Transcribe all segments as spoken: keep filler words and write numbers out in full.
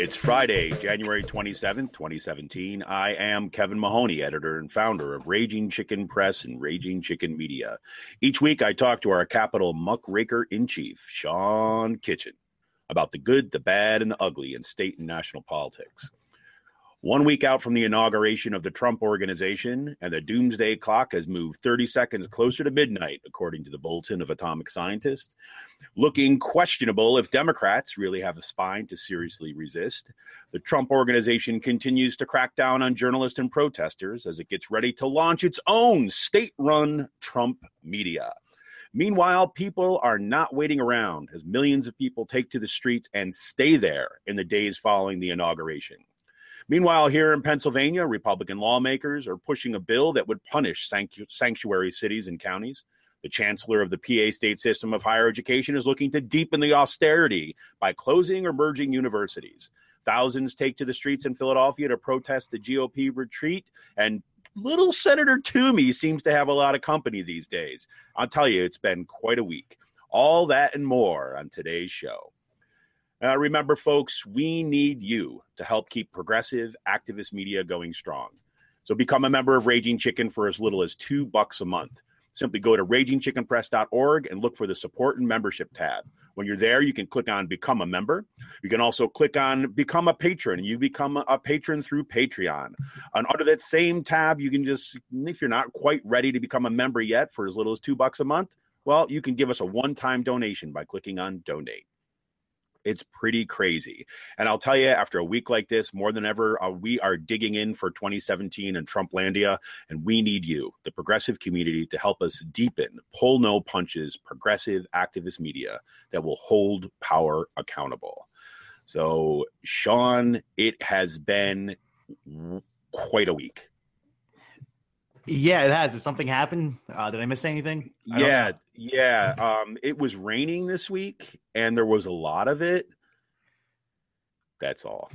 It's Friday, January twenty-seventh, twenty seventeen. I am Kevin Mahoney, editor and founder of Raging Chicken Press and Raging Chicken Media. Each week, I talk to our Capitol muckraker-in-chief, Sean Kitchen, about the good, the bad, and the ugly in state and national politics. One week out from the inauguration of the Trump Organization, and the doomsday clock has moved thirty seconds closer to midnight, according to the Bulletin of Atomic Scientists. Looking questionable if Democrats really have a spine to seriously resist, the Trump Organization continues to crack down on journalists and protesters as it gets ready to launch its own state-run Trump media. Meanwhile, people are not waiting around as millions of people take to the streets and stay there in the days following the inauguration. Meanwhile, here in Pennsylvania, Republican lawmakers are pushing a bill that would punish sanctu- sanctuary cities and counties. The chancellor of the P A state system of higher education is looking to deepen the austerity by closing or merging universities. Thousands take to the streets in Philadelphia to protest the G O P retreat, and little Senator Toomey seems to have a lot of company these days. I'll tell you, it's been quite a week. All that and more on today's show. Uh, remember, folks, we need you to help keep progressive activist media going strong. So become a member of Raging Chicken for as little as two bucks a month. Simply go to raging chicken press dot org and look for the support and membership tab. When you're there, you can click on Become a Member. You can also click on Become a Patron, and you become a patron through Patreon. And under that same tab, you can just, if you're not quite ready to become a member yet for as little as two bucks a month, well, you can give us a one-time donation by clicking on Donate. It's pretty crazy. And I'll tell you, after a week like this, more than ever, uh, we are digging in for twenty seventeen and Trumplandia, and we need you, the progressive community, to help us deepen, pull no punches, progressive activist media that will hold power accountable. So, Sean, it has been quite a week. Yeah, it has. Did something happen? Uh, did I miss anything? I yeah, yeah. Um, it was raining this week, and there was a lot of it. That's all.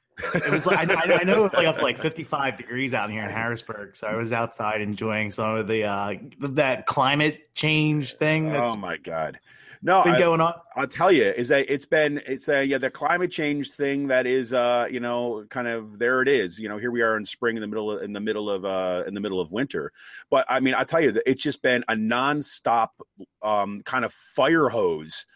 It was like I, I know it was like up to like fifty-five degrees out here in Harrisburg, so I was outside enjoying some of the uh, that climate change thing. That's oh my god. No, been I, going on. I'll tell you, is that it's been it's a yeah the climate change thing that is uh you know kind of there it is you know here we are in spring in the middle of, in the middle of uh in the middle of winter, but I mean I'll tell you that it's just been a nonstop um kind of fire hose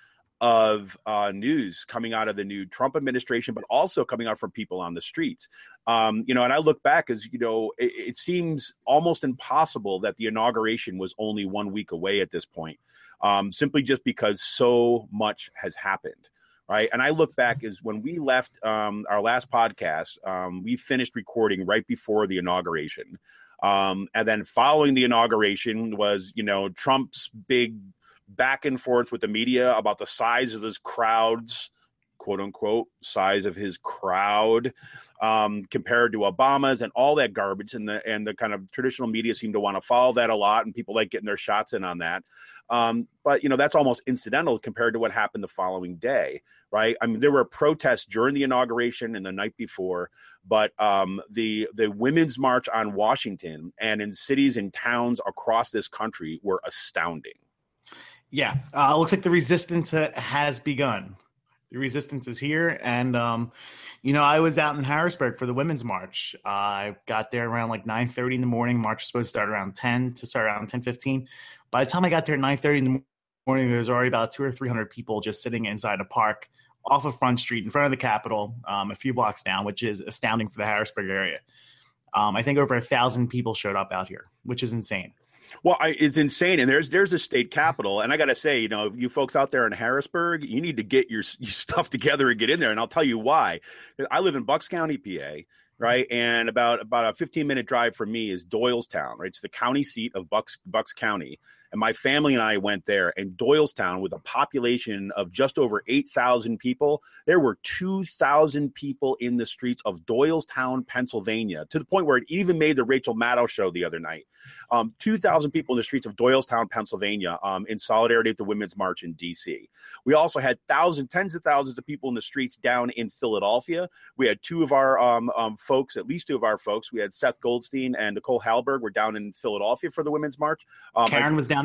of uh, news coming out of the new Trump administration, but also coming out from people on the streets. Um, you know, and I look back as, you know, it, it seems almost impossible that the inauguration was only one week away at this point, um, simply just because so much has happened. Right. And I look back as when we left um, our last podcast, um, we finished recording right before the inauguration. Um, and then following the inauguration was, you know, Trump's big back and forth with the media about the size of his crowds, quote unquote, size of his crowd um, compared to Obama's and all that garbage. And the and the kind of traditional media seem to want to follow that a lot. And people like getting their shots in on that. Um, but, you know, that's almost incidental compared to what happened the following day. Right. I mean, there were protests during the inauguration and the night before. But um, the the Women's March on Washington and in cities and towns across this country were astounding. Yeah, uh, it looks like the resistance uh, has begun. The resistance is here. And, um, you know, I was out in Harrisburg for the Women's March. Uh, I got there around like nine thirty in the morning. March was supposed to start around ten to start around ten fifteen. By the time I got there at nine thirty in the morning, there was already about two or three hundred people just sitting inside a park off of Front Street in front of the Capitol, um, a few blocks down, which is astounding for the Harrisburg area. Um, I think over a thousand people showed up out here, which is insane. Well, I, it's insane. And there's there's a state capitol. And I got to say, you know, you folks out there in Harrisburg, you need to get your, your stuff together and get in there. And I'll tell you why. I live in Bucks County, P A, right? And about about a fifteen minute drive from me is Doylestown, right? It's the county seat of Bucks Bucks County. And my family and I went there, and Doylestown, with a population of just over eight thousand people, there were two thousand people in the streets of Doylestown, Pennsylvania, to the point where it even made the Rachel Maddow show the other night. Um, two thousand people in the streets of Doylestown, Pennsylvania, um, in solidarity with the Women's March in D C. We also had thousands, tens of thousands of people in the streets down in Philadelphia. We had two of our um, um, folks, at least two of our folks. We had Seth Goldstein and Nicole Halberg were down in Philadelphia for the Women's March. Um, Karen I, was down there?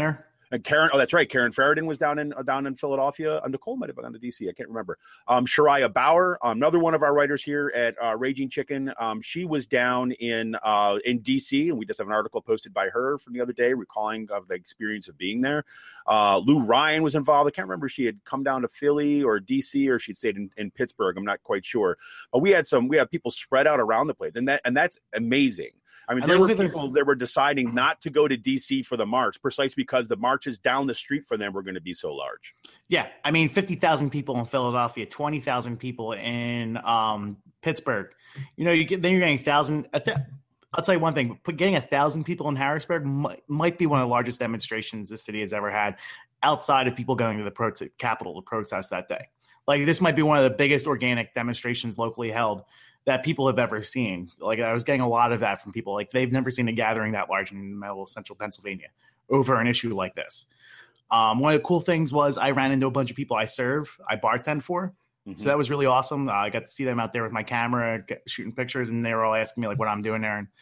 And Karen, oh, that's right. Karen Ferridan was down in uh, down in Philadelphia. Uh, Nicole might have gone to D C. I can't remember. Um, Shariah Bauer, um, another one of our writers here at uh, Raging Chicken. Um, she was down in uh, in D C, and we just have an article posted by her from the other day, recalling of the experience of being there. Uh, Lou Ryan was involved. I can't remember if she had come down to Philly or D C or she'd stayed in, in Pittsburgh. I'm not quite sure. But we had some. We had people spread out around the place, and that and that's amazing. I mean, there were people that were deciding not to go to D C for the march precisely because the marches down the street for them were going to be so large. Yeah. I mean, fifty thousand people in Philadelphia, twenty thousand people in um, Pittsburgh. You know, you get, then you're getting one thousand. Th- I'll tell you one thing. Getting one thousand people in Harrisburg might, might be one of the largest demonstrations the city has ever had outside of people going to the pro- Capitol to protest that day. Like, this might be one of the biggest organic demonstrations locally held that people have ever seen. Like, I was getting a lot of that from people. Like, they've never seen a gathering that large in the middle of central Pennsylvania over an issue like this. Um, one of the cool things was I ran into a bunch of people I serve, I bartend for. Mm-hmm. So that was really awesome. Uh, I got to see them out there with my camera, get, shooting pictures, and they were all asking me like what I'm doing there. And,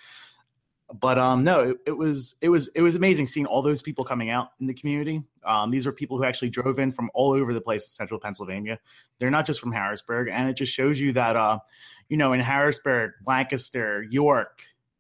but um, no, it, it was it was it was amazing seeing all those people coming out in the community. Um, these are people who actually drove in from all over the place in central Pennsylvania. They're not just from Harrisburg, and it just shows you that uh, you know, in Harrisburg, Lancaster, York,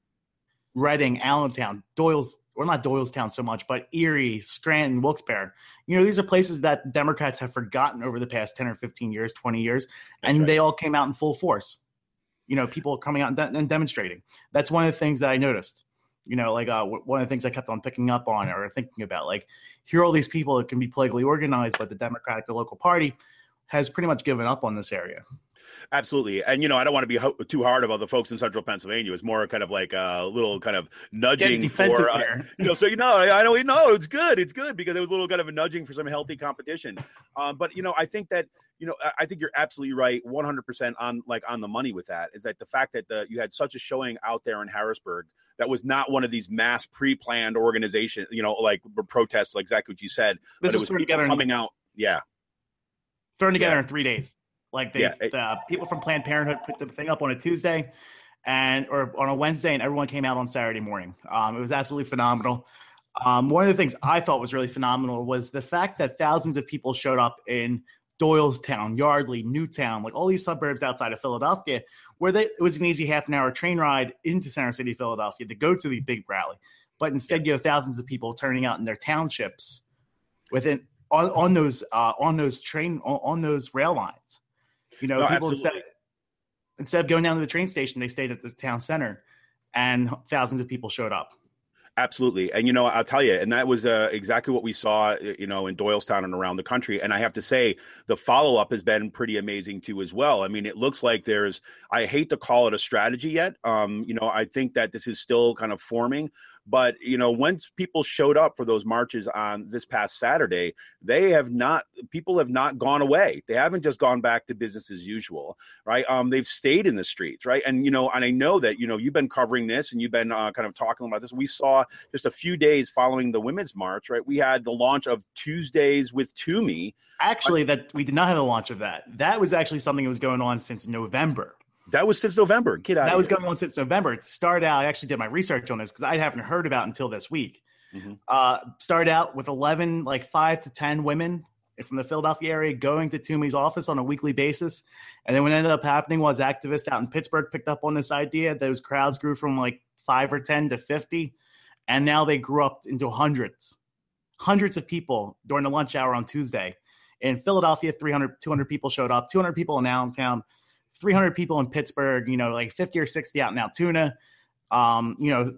Reading, Allentown, Doyle's, or not Doylestown so much, but Erie, Scranton, Wilkes-Barre. You know, these are places that Democrats have forgotten over the past ten or fifteen years, twenty years, That's and right. They all came out in full force. You know, people coming out and, de- and demonstrating. That's one of the things that I noticed. You know, like uh, w- one of the things I kept on picking up on or thinking about. Like, here are all these people that can be politically organized, but the Democratic, the local party, has pretty much given up on this area. Absolutely. And, you know, I don't want to be ho- too hard about the folks in central Pennsylvania. It's more kind of like a little kind of nudging for, uh, you know, so, you know, I know, no, it's good. It's good because it was a little kind of a nudging for some healthy competition. Um, but, you know, I think that, you know, I think you're absolutely right. one hundred percent on like on the money with that is that the fact that the, you had such a showing out there in Harrisburg that was not one of these mass pre-planned organizations, you know, like protests, like exactly what you said. This was, was together coming in, out. Yeah. Thrown together yeah. in three days. Like they, yeah, it, the people from Planned Parenthood put the thing up on a Tuesday and or on a Wednesday, and everyone came out on Saturday morning. Um, it was absolutely phenomenal. Um, one of the things I thought was really phenomenal was the fact that thousands of people showed up in Doylestown, Yardley, Newtown, like all these suburbs outside of Philadelphia, where they, it was an easy half an hour train ride into Center City, Philadelphia to go to the big rally. But instead, you have thousands of people turning out in their townships within on, on those uh, on those train on, on those rail lines. You know, no, people absolutely. instead, instead of going down to the train station, they stayed at the town center, and thousands of people showed up. Absolutely. And, you know, I'll tell you, and that was uh, exactly what we saw, you know, in Doylestown and around the country. And I have to say, the follow-up has been pretty amazing, too, as well. I mean, it looks like there's, I hate to call it a strategy yet. Um, you know, I think that this is still kind of forming. But, you know, once people showed up for those marches on this past Saturday, they have not, people have not gone away. They haven't just gone back to business as usual, right? Um, they've stayed in the streets, right? And, you know, and I know that, you know, you've been covering this and you've been uh, kind of talking about this. We saw just a few days following the Women's March, right? We had the launch of Tuesdays with Toomey. Actually, that we did not have a launch of that. That was actually something that was going on since November. That was since November. Get out That of was here. going on since November. It started out, I actually did my research on this because I haven't heard about it until this week. Mm-hmm. Uh, started out with eleven, like five to ten women from the Philadelphia area going to Toomey's office on a weekly basis. And then what ended up happening was activists out in Pittsburgh picked up on this idea. Those crowds grew from like five or ten to fifty. And now they grew up into hundreds, hundreds of people during the lunch hour on Tuesday. In Philadelphia, three hundred, two hundred people showed up, two hundred people in Allentown, three hundred people in Pittsburgh, you know, like fifty or sixty out in Altoona, um, you know,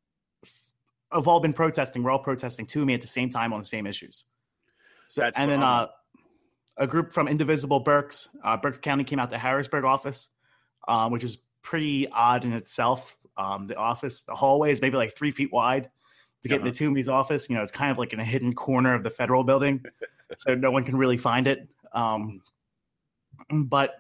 have all been protesting. We're all protesting Toomey at the same time on the same issues. So, That's and then uh, a group from Indivisible Berks, uh, Berks County came out to Harrisburg office, um, which is pretty odd in itself. Um, the office, the hallway is maybe like three feet wide to get uh-huh. into Toomey's office. You know, it's kind of like in a hidden corner of the federal building, so no one can really find it. Um, but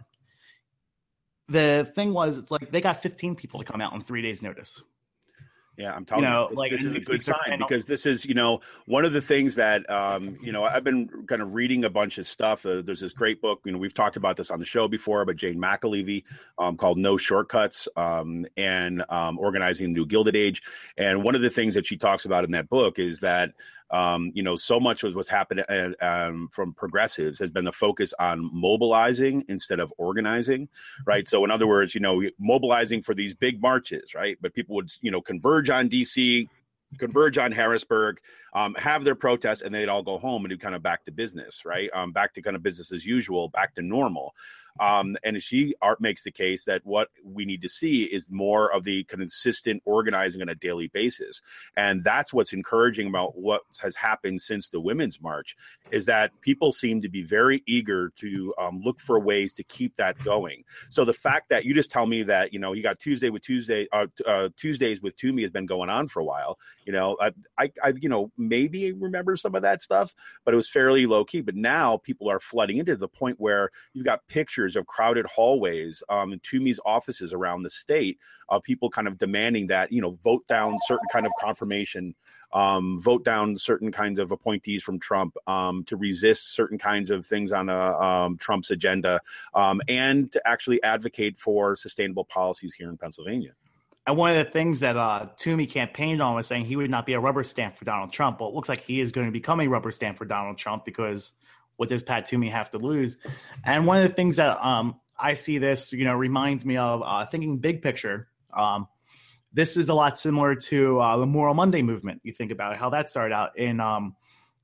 the thing was, it's like they got fifteen people to come out on three days' notice. Yeah, I'm telling you, know, you this, like, this is a good sign panel. because this is, you know, one of the things that, um, you know, I've been kind of reading a bunch of stuff. Uh, there's this great book, you know, we've talked about this on the show before, but Jane McAlevey um, called No Shortcuts um, and um, Organizing the New Gilded Age. And one of the things that she talks about in that book is that um, you know, so much was what's happened uh, um, from progressives has been the focus on mobilizing instead of organizing, right? So in other words, you know, mobilizing for these big marches, right? But people would, you know, converge on D C, converge on Harrisburg, um, have their protests, and they'd all go home and do kind of back to business, right? Um, back to kind of business as usual, back to normal. Um, and she art makes the case that what we need to see is more of the consistent organizing on a daily basis. And that's what's encouraging about what has happened since the Women's March, is that people seem to be very eager to um, look for ways to keep that going. So the fact that you just tell me that, you know, you got Tuesday with Tuesday, uh, uh, Tuesdays with Toomey has been going on for a while, you know, I, I, I, you know, maybe remember some of that stuff, but it was fairly low key. But now people are flooding into the point where you've got pictures of crowded hallways um, in Toomey's offices around the state of people kind of demanding that, you know, vote down certain kind of confirmation, um, vote down certain kinds of appointees from Trump, um, to resist certain kinds of things on a, um, Trump's agenda, um, and to actually advocate for sustainable policies here in Pennsylvania. And one of the things that uh, Toomey campaigned on was saying he would not be a rubber stamp for Donald Trump. Well, it looks like he is going to become a rubber stamp for Donald Trump, because what does Pat Toomey have to lose? And one of the things that um, I see this, you know, reminds me of uh, thinking big picture. Um, this is a lot similar to uh, the Moral Monday movement. You think about how that started out in um,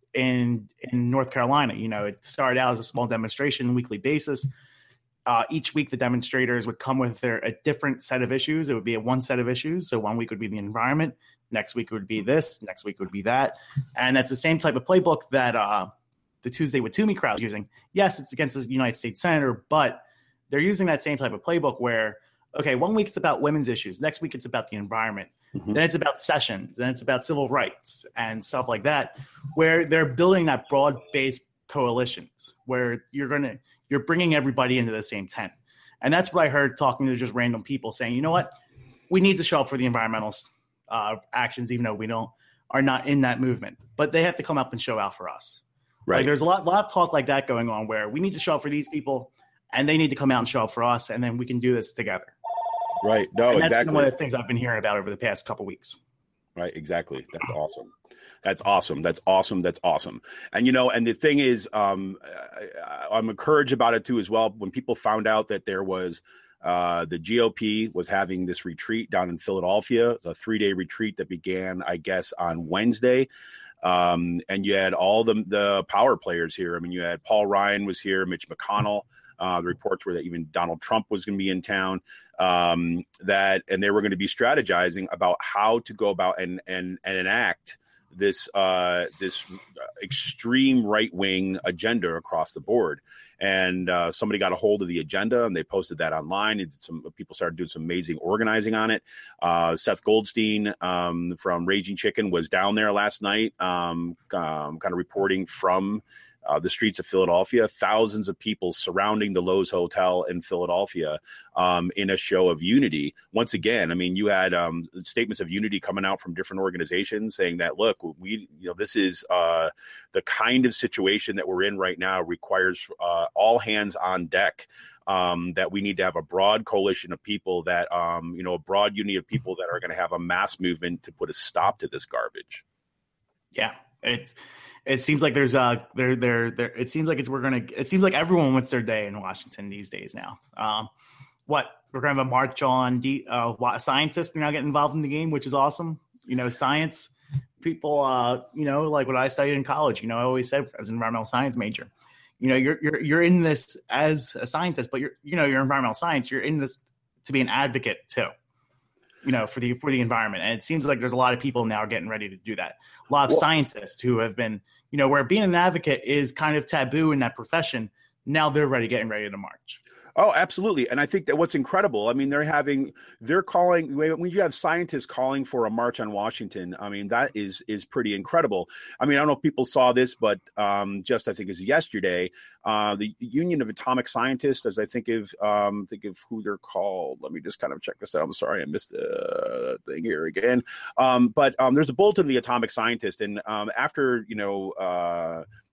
in in North Carolina. You know, it started out as a small demonstration, weekly basis. Uh, each week, the demonstrators would come with their a different set of issues. It would be a one set of issues. So one week would be the environment. Next week would be this. Next week would be that. And that's the same type of playbook that uh, the Tuesday with Toomey crowd is using. Yes, it's against a United States senator, but they're using that same type of playbook where, okay, one week it's about women's issues. Next week it's about the environment. Mm-hmm. Then it's about sessions. Then it's about civil rights and stuff like that, where they're building that broad-based coalitions where you're going to, you're bringing everybody into the same tent. And that's what I heard talking to just random people saying, you know what, we need to show up for the environmental uh, actions, even though we don't, are not in that movement, but they have to come up and show out for us. Right. Like there's a lot, lot of talk like that going on where we need to show up for these people and they need to come out and show up for us. And then we can do this together. Right. No, and that's exactly. one of the things I've been hearing about over the past couple of weeks. Right. Exactly. That's awesome. That's awesome. That's awesome. That's awesome. And, you know, and the thing is, um, I, I'm encouraged about it, too, as well. When people found out that there was uh, the G O P was having this retreat down in Philadelphia, a three day retreat that began, I guess, on Wednesday. Um, and you had all the, the power players here. I mean, you had Paul Ryan was here, Mitch McConnell. Uh, the reports were that even Donald Trump was going to be in town, um, that and they were going to be strategizing about how to go about and and, and enact this uh, this extreme right wing agenda across the board. And uh, somebody got a hold of the agenda and they posted that online. And some people started doing some amazing organizing on it. Uh, Seth Goldstein um, from Raging Chicken was down there last night, um, um, kind of reporting from Uh, the streets of Philadelphia, thousands of people surrounding the Loews Hotel in Philadelphia um, in a show of unity. Once again, I mean, you had um, statements of unity coming out from different organizations saying that, look, we, you know, this is uh, the kind of situation that we're in right now requires uh, all hands on deck. Um, that we need to have a broad coalition of people that, um, you know, a broad unity of people that are going to have a mass movement to put a stop to this garbage. Yeah, it's. It seems like there's uh there there there. It seems like it's we're gonna. It seems like everyone wants their day in Washington these days now. Um, what we're gonna have a march on? D, uh, scientists are now getting involved in the game, which is awesome. You know, science people. Uh, you know, like what I studied in college. You know, I always said as an environmental science major. You know, you're you're you're in this as a scientist, but you're you know you're environmental science. You're in this to be an advocate too. You know, for the for the environment. And it seems like there's a lot of people now getting ready to do that. A lot of well, scientists who have been, you know, where being an advocate is kind of taboo in that profession. Now they're ready, getting ready to march. Oh, absolutely. And I think that what's incredible, I mean, they're having, they're calling, when you have scientists calling for a march on Washington, I mean, that is is pretty incredible. I mean, I don't know if people saw this, but um, just I think it was yesterday, uh, the Union of Atomic Scientists, as I think of, um, think of who they're called. Let me just kind of check this out. I'm sorry, I missed the thing here again. Um, but um, there's a bulletin of the Atomic Scientist. And um, after, you know, uh,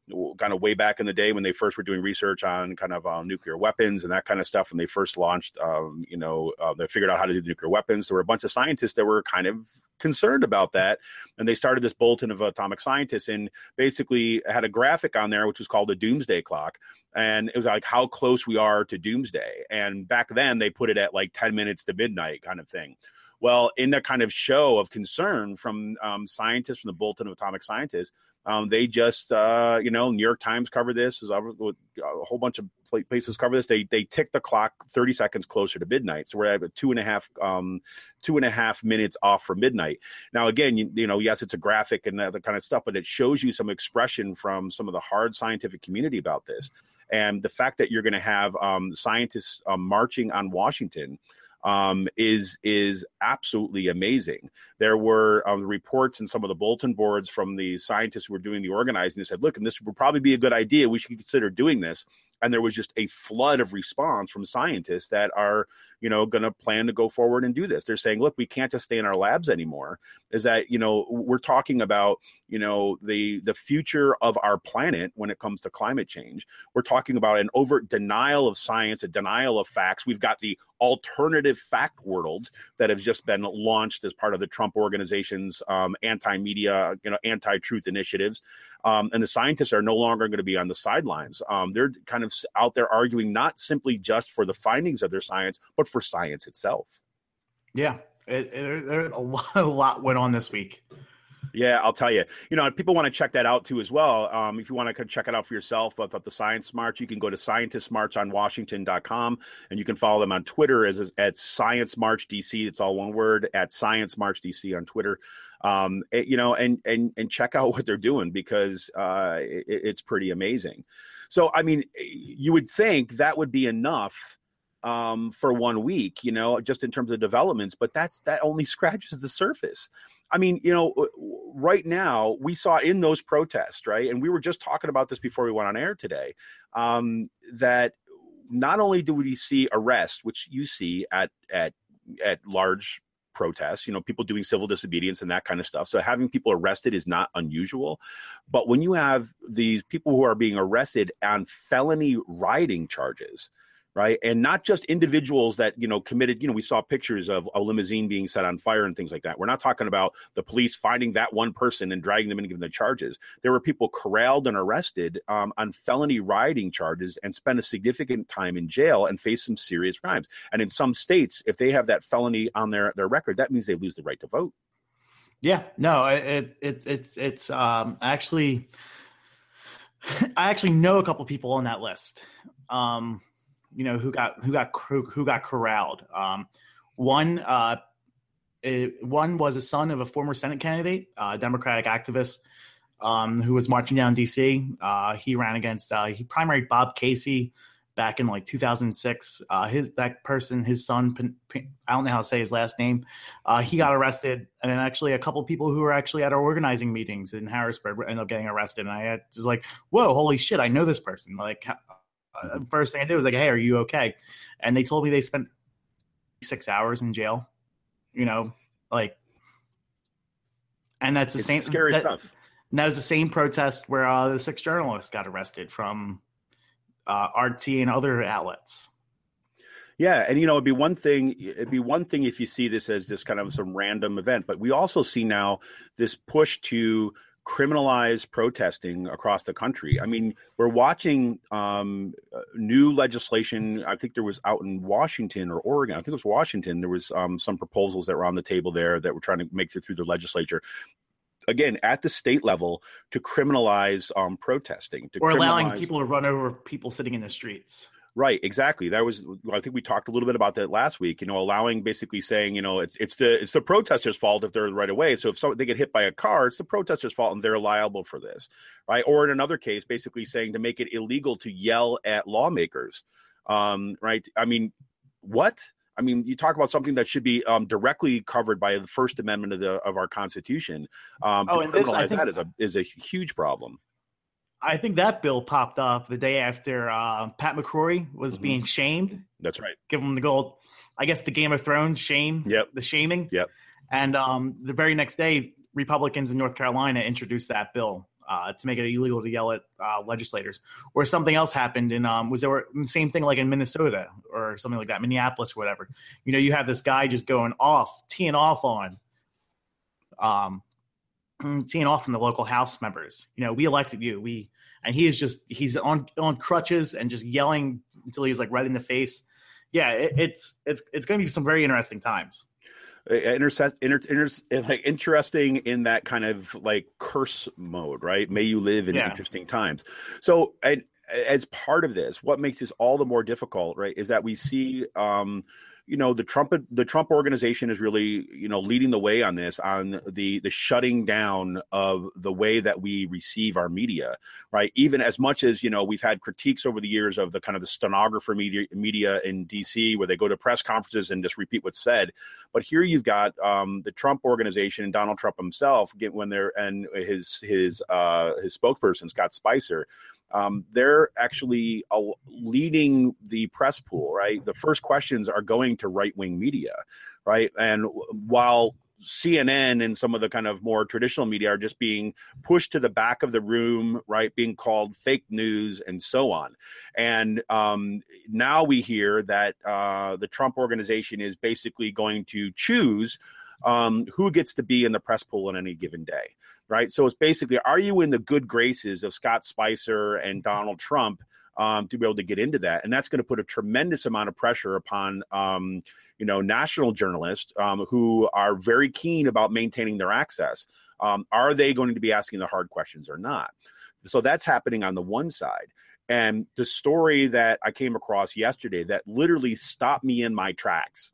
kind of way back in the day when they first were doing research on kind of uh, nuclear weapons and that kind of stuff. When they first launched, um, you know, uh, they figured out how to do the nuclear weapons. There were a bunch of scientists that were kind of concerned about that. And they started this bulletin of atomic scientists and basically had a graphic on there, which was called the doomsday clock. And it was like how close we are to doomsday. And back then they put it at like ten minutes to midnight kind of thing. Well, in that kind of show of concern from um, scientists from the Bulletin of Atomic Scientists, um, they just, uh, you know, New York Times covered this, a whole bunch of places cover this. They they tick the clock thirty seconds closer to midnight, so we're at two and a half um, two and a half minutes off from midnight. Now, again, you, you know, yes, it's a graphic and that kind of stuff, but it shows you some expression from some of the hard scientific community about this, and the fact that you're going to have um, scientists um, marching on Washington. Um, is is absolutely amazing. There were um, reports in some of the bulletin boards from the scientists who were doing the organizing. They said, look, and this would probably be a good idea. We should consider doing this. And there was just a flood of response from scientists that are, you know, going to plan to go forward and do this. They're saying, look, we can't just stay in our labs anymore. Is that, you know, we're talking about, you know, the the future of our planet when it comes to climate change. We're talking about an overt denial of science, a denial of facts. We've got the alternative fact world that has just been launched as part of the Trump organization's um, anti-media, you know, anti-truth initiatives. Um, and the scientists are no longer going to be on the sidelines. Um, they're kind of out there arguing not simply just for the findings of their science, but for science itself. Yeah, it, it, it, a, lot, a lot went on this week. Yeah, I'll tell you. You know, people want to check that out too as well. Um, if you want to check it out for yourself about the Science March, you can go to scientist march on washington dot com, and you can follow them on Twitter as at Science March D C. It's all one word, at Science March D C on Twitter. Um, it, you know, and and and check out what they're doing because uh, it, it's pretty amazing. So, I mean, you would think that would be enough um, for one week, you know, just in terms of developments, but that's that only scratches the surface. I mean, you know, right now we saw in those protests, right, and we were just talking about this before we went on air today, um, that not only do we see arrests, which you see at at at large protests, you know, people doing civil disobedience and that kind of stuff. So having people arrested is not unusual. But when you have these people who are being arrested on felony rioting charges, right, and not just individuals that, you know, committed, you know, we saw pictures of a limousine being set on fire and things like that. We're not talking about the police finding that one person and dragging them in and giving them charges. There were people corralled and arrested um, on felony rioting charges and spent a significant time in jail and faced some serious crimes. And in some states, if they have that felony on their, their record, that means they lose the right to vote. Yeah, no, it, it, it's, it's um, actually, I actually know a couple people on that list. Um, you know, who got who got who got corralled. Um, one uh, it, one was a son of a former Senate candidate, uh, Democratic activist, um, who was marching down D C. Uh, he ran against uh, he primaried Bob Casey back in like two thousand six. Uh, his that person, his son, I don't know how to say his last name. Uh, he got arrested, and then actually a couple of people who were actually at our organizing meetings in Harrisburg ended up getting arrested. And I had just like, whoa, holy shit, I know this person. Like. Uh, first thing I did was like, hey, are you okay? And they told me they spent six hours in jail, you know, like, and that's the it's same scary that, stuff. And that was the same protest where uh, the six journalists got arrested from uh, R T and other outlets. Yeah, and you know, it'd be one thing. It'd be one thing if you see this as just kind of some random event, but we also see now this push to criminalize protesting across the country. I mean, we're watching um, new legislation. I think there was out in Washington or Oregon. I think it was Washington. There was um, some proposals that were on the table there that were trying to make it through the legislature. Again, at the state level, to criminalize um, protesting, to or criminalize- allowing people to run over people sitting in the streets. Right, exactly. That was, I think we talked a little bit about that last week, you know, allowing basically saying, you know, it's it's the it's the protesters' fault if they're right away. So if so, they get hit by a car, it's the protesters' fault and they're liable for this. Right. Or in another case, basically saying to make it illegal to yell at lawmakers. Um, right. I mean, what? I mean, you talk about something that should be um, directly covered by the First Amendment of the of our Constitution. Um, oh, to and this, criminalize I think, that is a is a huge problem. I think that bill popped up the day after uh, Pat McCrory was mm-hmm. being shamed. That's right. Give him the gold, I guess, the Game of Thrones shame, yep. the shaming. Yep. And um, the very next day, Republicans in North Carolina introduced that bill uh, to make it illegal to yell at uh, legislators. Or something else happened in um, was there the same thing like in Minnesota or something like that, Minneapolis or whatever. You know, you have this guy just going off, teeing off on, um, teeing off from the local House members. You know, we elected you. We and he is just he's on on crutches and just yelling until he's like red in the face. Yeah, it, it's it's it's going to be some very interesting times. Intercept, inter, inter, like interesting in that kind of like curse mode, right? May you live in yeah. interesting times. So, and as part of this, what makes this all the more difficult, right, is that we see, um, you know, the Trump the Trump organization is really, you know, leading the way on this, on the the shutting down of the way that we receive our media, right? Even as much as, you know, we've had critiques over the years of the kind of the stenographer media media in D C where they go to press conferences and just repeat what's said. But here you've got um, the Trump organization and Donald Trump himself get when they're and his his uh, his spokesperson Scott Spicer. Um, they're actually uh, leading the press pool, right? The first questions are going to right-wing media, right? And while C N N and some of the kind of more traditional media are just being pushed to the back of the room, right? Being called fake news and so on. And um, now we hear that uh, the Trump organization is basically going to choose um, who gets to be in the press pool on any given day. Right. So it's basically, are you in the good graces of Scott Spicer and Donald Trump um, to be able to get into that? And that's going to put a tremendous amount of pressure upon, um, you know, national journalists um, who are very keen about maintaining their access. Um, are they going to be asking the hard questions or not? So that's happening on the one side. And the story that I came across yesterday that literally stopped me in my tracks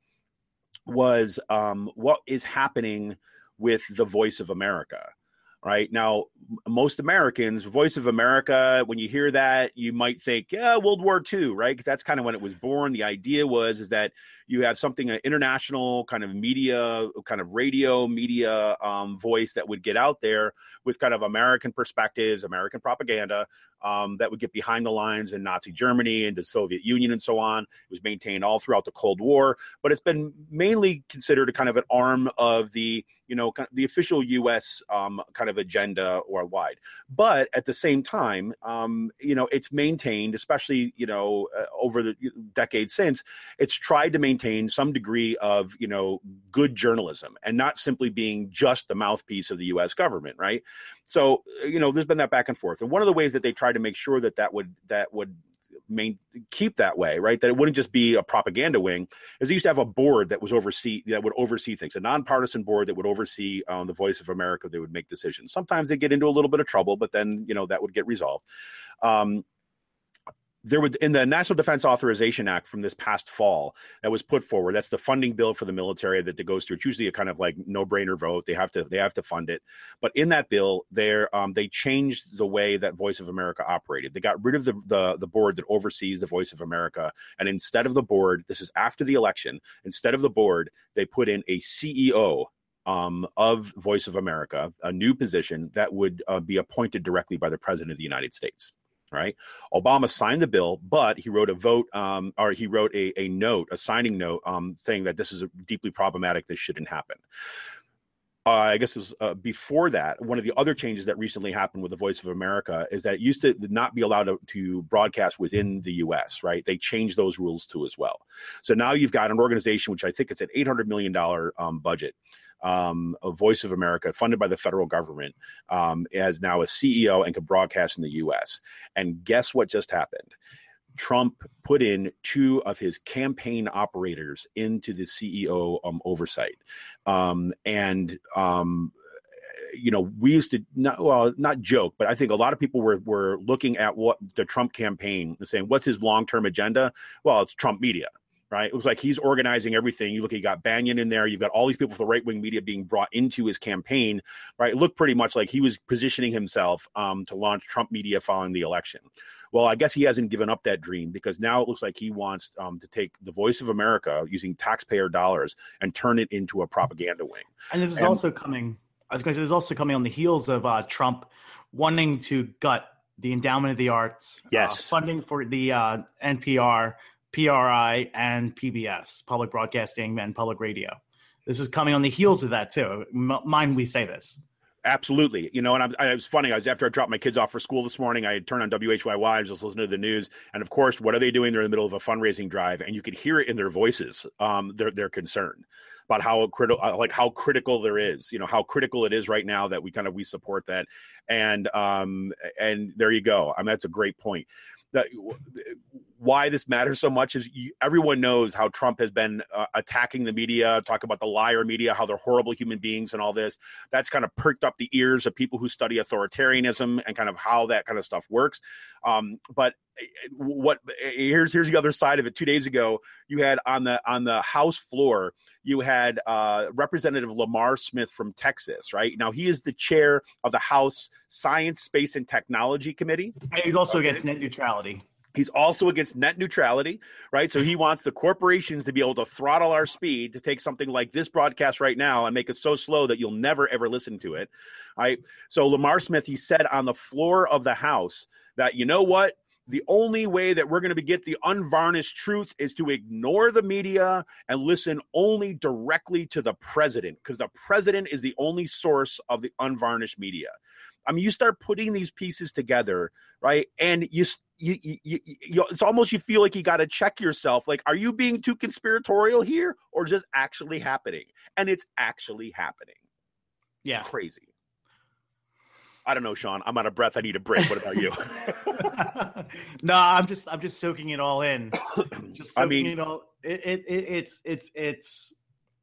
was um, what is happening with the Voice of America. Right now, most Americans, Voice of America, when you hear that, you might think, yeah, World War Two, right? Because that's kind of when it was born. The idea was is that you have something, an international kind of media, kind of radio media um, voice that would get out there with kind of American perspectives, American propaganda um, that would get behind the lines in Nazi Germany and the Soviet Union and so on. It was maintained all throughout the Cold War, but it's been mainly considered a kind of an arm of the, you know, kind of the official U S um, kind of agenda worldwide. But at the same time, um, you know, it's maintained, especially, you know, uh, over the decades since, it's tried to maintain some degree of, you know, good journalism and not simply being just the mouthpiece of the U S government, right? So, you know, there's been that back and forth. And one of the ways that they tried to make sure that that would, that would, main keep that way, right? That it wouldn't just be a propaganda wing, is they used to have a board that was oversee that would oversee things, a nonpartisan board that would oversee um, the Voice of America. They would make decisions. Sometimes they get into a little bit of trouble, but then, you know, that would get resolved. Um, There would in the National Defense Authorization Act from this past fall that was put forward. That's the funding bill for the military that, that goes through. It's usually a kind of like no brainer vote. They have to they have to fund it. But in that bill, there um, they changed the way that Voice of America operated. They got rid of the, the the board that oversees the Voice of America, and instead of the board, this is after the election. Instead of the board, they put in a C E O um, of Voice of America, a new position that would uh, be appointed directly by the President of the United States. Right. Obama signed the bill, but he wrote a vote um, or he wrote a, a note, a signing note um, saying that this is deeply problematic. This shouldn't happen. Uh, I guess it was uh, before that. One of the other changes that recently happened with the Voice of America is that it used to not be allowed to, to broadcast within the U S. Right. They changed those rules too as well. So now you've got an organization, which I think it's an eight hundred million dollars um, budget. Um, a Voice of America, funded by the federal government, um, as now a C E O and can broadcast in the U S. And guess what just happened? Trump put in two of his campaign operators into the C E O um, oversight. Um, and, um, you know, we used to not, well, not joke, but I think a lot of people were, were looking at what the Trump campaign and saying, what's his long-term agenda? Well, it's Trump media. Right. It was like he's organizing everything. You look, you got Bannon in there. You've got all these people from the right wing media being brought into his campaign. Right. It looked pretty much like he was positioning himself um, to launch Trump media following the election. Well, I guess he hasn't given up that dream, because now it looks like he wants um, to take the Voice of America using taxpayer dollars and turn it into a propaganda wing. And this is and, also coming. I was going to say this is also coming on the heels of uh, Trump wanting to gut the Endowment of the Arts. Yes. Uh, funding for the uh, N P R. P R I and P B S, Public Broadcasting and Public Radio. This is coming on the heels of that too. M- mind we say this. Absolutely. You know, and I'm, I was funny. I was, after I dropped my kids off for school this morning, I had turned on W H Y Y, I was just listening to the news. And of course, what are they doing? They're in the middle of a fundraising drive, and you could hear it in their voices. Um, they're, they're concerned about how critical, like how critical there is, you know, how critical it is right now that we kind of, we support that. And, um, and there you go. I mean, that's a great point. That, why this matters so much is you, everyone knows how Trump has been uh, attacking the media, talk about the liar media, how they're horrible human beings and all this. That's kind of perked up the ears of people who study authoritarianism and kind of how that kind of stuff works. Um, but what here's here's the other side of it. Two days ago, you had on the on the House floor, you had uh, Representative Lamar Smith from Texas. Right now, he is the chair of the House Science, Space, and Technology Committee. And he's also okay. against net neutrality. He's also against net neutrality, right? So he wants the corporations to be able to throttle our speed to take something like this broadcast right now and make it so slow that you'll never, ever listen to it, right? So Lamar Smith, he said on the floor of the House that, you know what? The only way that we're going to get the unvarnished truth is to ignore the media and listen only directly to the president, because the president is the only source of the unvarnished media. I mean, you start putting these pieces together, right? And you, you, you, you, you it's almost you feel like you got to check yourself. Like, are you being too conspiratorial here, or just actually happening? And it's actually happening. Yeah, crazy. I don't know, Sean. I'm out of breath. I need a break. What about you? No, I'm just I'm just soaking it all in. Just soaking I mean, it all. It, it, it it's it's it's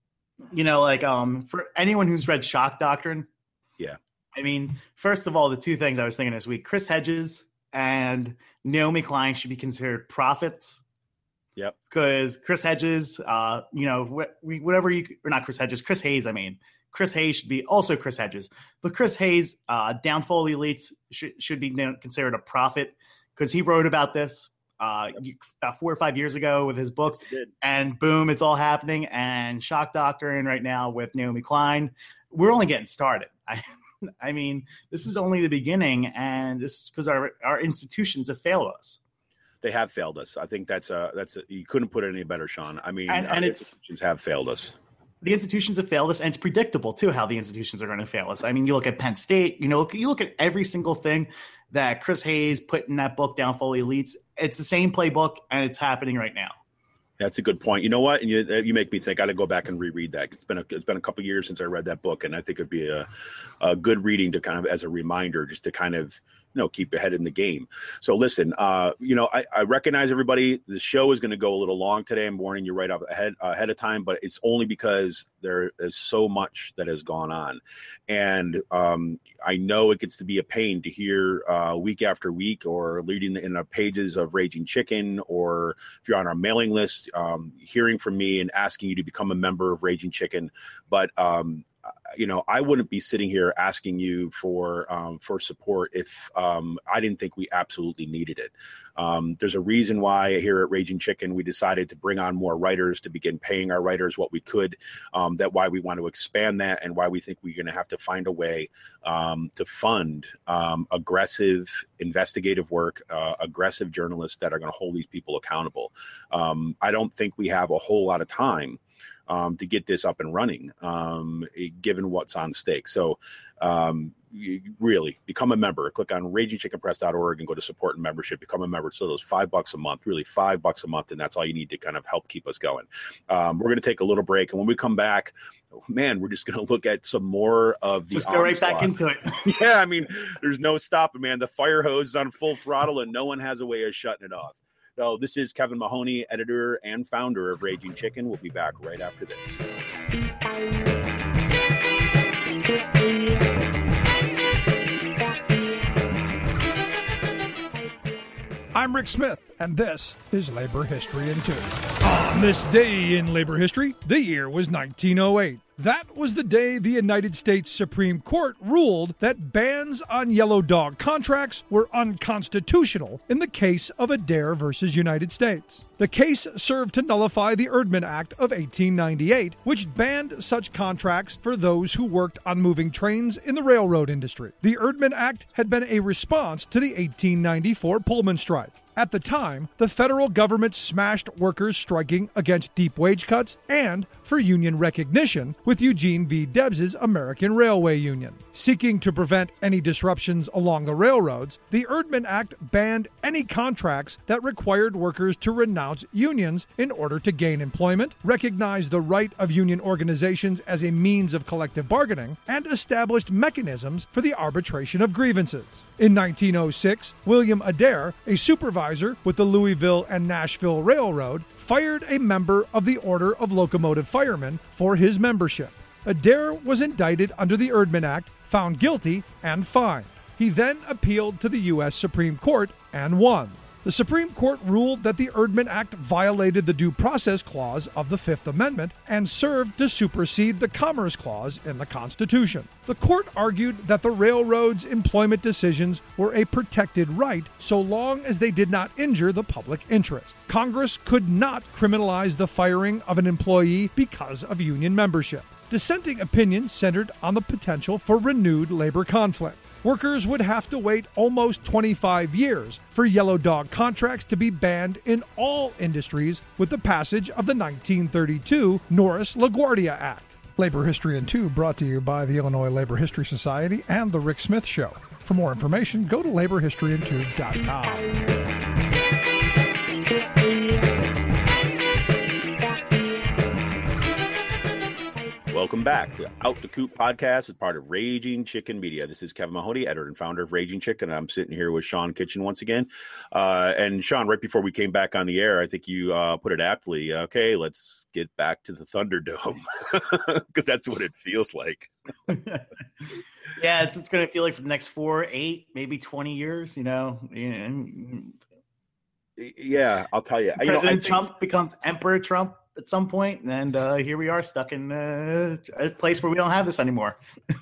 you know, like um for anyone who's read Shock Doctrine. Yeah. I mean, first of all, the two things I was thinking this week: Chris Hedges and Naomi Klein should be considered prophets. Yep. Because Chris Hedges, uh, you know, wh- whatever you or not Chris Hedges, Chris Hayes. I mean. Chris Hayes should be also Chris Hedges, but Chris Hayes, uh, Downfall of the Elites, should should be considered a prophet because he wrote about this uh, yep. about four or five years ago with his book, yes, and boom, it's all happening. And Shock Doctrine right now with Naomi Klein, we're only getting started. I, I mean, this is only the beginning, and this is because our our institutions have failed us. They have failed us. I think that's a that's a, you couldn't put it any better, Sean. I mean, and, and it's institutions have failed us. The institutions have failed us, and it's predictable, too, how the institutions are going to fail us. I mean, you look at Penn State, you know, you look at every single thing that Chris Hayes put in that book, Downfall of the Elites. It's the same playbook, and it's happening right now. That's a good point. You know what? And you, you make me think I got to go back and reread that. It's been a, it's been a couple of years since I read that book, and I think it'd be a, a good reading to kind of as a reminder, just to kind of, you know, keep ahead in the game. So listen, uh, you know, I, I recognize everybody. The show is going to go a little long today. I'm warning you right up ahead ahead of time, but it's only because there is so much that has gone on, and um, I know it gets to be a pain to hear uh, week after week, or reading in the pages of Raging Chicken, or if you're on our mailing list, um, hearing from me and asking you to become a member of Raging Chicken, but. Um, You know, I wouldn't be sitting here asking you for um, for support if um, I didn't think we absolutely needed it. Um, there's a reason why here at Raging Chicken we decided to bring on more writers, to begin paying our writers what we could. Um, that why we want to expand that, and why we think we're going to have to find a way um, to fund um, aggressive investigative work, uh, aggressive journalists that are going to hold these people accountable. Um, I don't think we have a whole lot of time. Um, to get this up and running, um, given what's on stake. So um, you really become a member. Click on raging chicken press dot org and go to support and membership. Become a member. So those five bucks a month, really five bucks a month, and that's all you need to kind of help keep us going. Um, we're going to take a little break, and when we come back, man, we're just going to look at some more of the Just go onslaught. Right back into it. Yeah, I mean, there's no stopping, man. The fire hose is on full throttle, and no one has a way of shutting it off. So this is Kevin Mahoney, editor and founder of Raging Chicken. We'll be back right after this. I'm Rick Smith, and this is Labor History in Two. On this day in labor history, the year was nineteen oh eight. That was the day the United States Supreme Court ruled that bans on yellow dog contracts were unconstitutional in the case of Adair versus United States. The case served to nullify the Erdman Act of eighteen ninety-eight, which banned such contracts for those who worked on moving trains in the railroad industry. The Erdman Act had been a response to the eighteen ninety-four Pullman strike. At the time, the federal government smashed workers striking against deep wage cuts and for union recognition with Eugene V. Debs's American Railway Union. Seeking to prevent any disruptions along the railroads, the Erdman Act banned any contracts that required workers to renounce unions in order to gain employment, recognize the right of union organizations as a means of collective bargaining, and established mechanisms for the arbitration of grievances. In nineteen oh six, William Adair, a supervisor with the Louisville and Nashville Railroad, fired a member of the Order of Locomotive Firemen for his membership. Adair was indicted under the Erdman Act, found guilty, and fined. He then appealed to the U S Supreme Court and won. The Supreme Court ruled that the Erdman Act violated the Due Process Clause of the Fifth Amendment and served to supersede the Commerce Clause in the Constitution. The court argued that the railroad's employment decisions were a protected right so long as they did not injure the public interest. Congress could not criminalize the firing of an employee because of union membership. Dissenting opinions centered on the potential for renewed labor conflict. Workers would have to wait almost twenty-five years for yellow dog contracts to be banned in all industries with the passage of the nineteen thirty-two Norris-LaGuardia Act. Labor History in Two brought to you by the Illinois Labor History Society and The Rick Smith Show. For more information, go to labor history in two dot com. Welcome back to Out the Coop podcast as part of Raging Chicken Media. This is Kevin Mahoney, editor and founder of Raging Chicken. I'm sitting here with Sean Kitchen once again. Uh, and Sean, right before we came back on the air, I think you uh, put it aptly. Okay, let's get back to the Thunderdome because that's what it feels like. Yeah, it's, it's going to feel like for the next four, eight, maybe twenty years, you know. Yeah, I'll tell you. President you know, think... Trump becomes Emperor Trump at some point, and uh, here we are stuck in uh, a place where we don't have this anymore.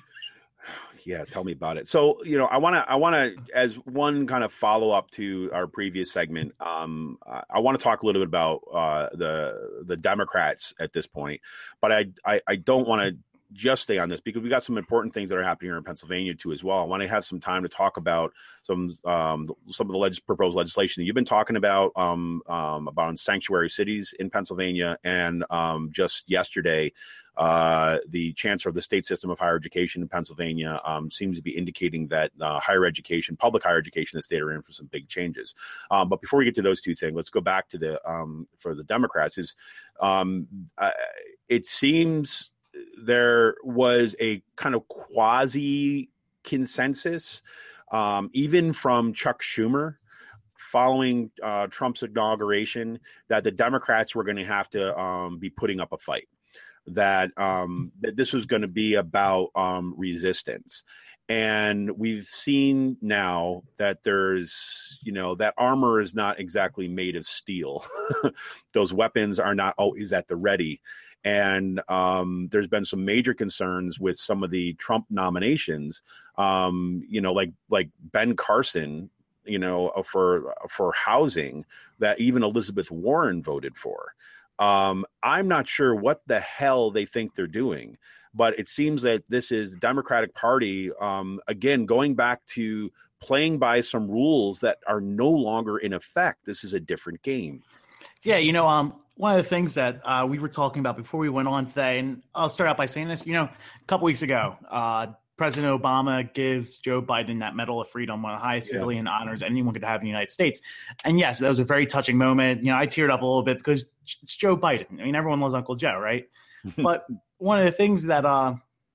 Yeah, tell me about it. So, you know, I want to, I want to, as one kind of follow up to our previous segment, um, I want to talk a little bit about uh, the the Democrats at this point, but I, I, I don't want to just stay on this because we got some important things that are happening here in Pennsylvania too as well. I want to have some time to talk about some um, some of the leg- proposed legislation that you've been talking about um, um, about sanctuary cities in Pennsylvania, and um, just yesterday, uh, the chancellor of the state system of higher education in Pennsylvania um, seems to be indicating that uh, higher education, public higher education in the state are in for some big changes. Um, but before we get to those two things, let's go back to the um, for the Democrats. Is um, uh, it seems there was a kind of quasi consensus, um, even from Chuck Schumer following uh, Trump's inauguration, that the Democrats were going to have to um, be putting up a fight, that, um, that this was going to be about um, resistance. And we've seen now that there's, you know, that armor is not exactly made of steel. Those weapons are not always at the ready. And um, there's been some major concerns with some of the Trump nominations, um, you know, like like Ben Carson, you know, for for housing that even Elizabeth Warren voted for. Um, I'm not sure what the hell they think they're doing, but it seems that this is the Democratic Party, um, again, going back to playing by some rules that are no longer in effect. This is a different game. Yeah, you know, um, one of the things that uh, we were talking about before we went on today, and I'll start out by saying this, you know, a couple weeks ago, uh, President Obama gives Joe Biden that Medal of Freedom, one of the highest yeah. civilian honors anyone could have in the United States. And yes, that was a very touching moment. You know, I teared up a little bit because it's Joe Biden. I mean, everyone loves Uncle Joe, right? But one of the things that, uh,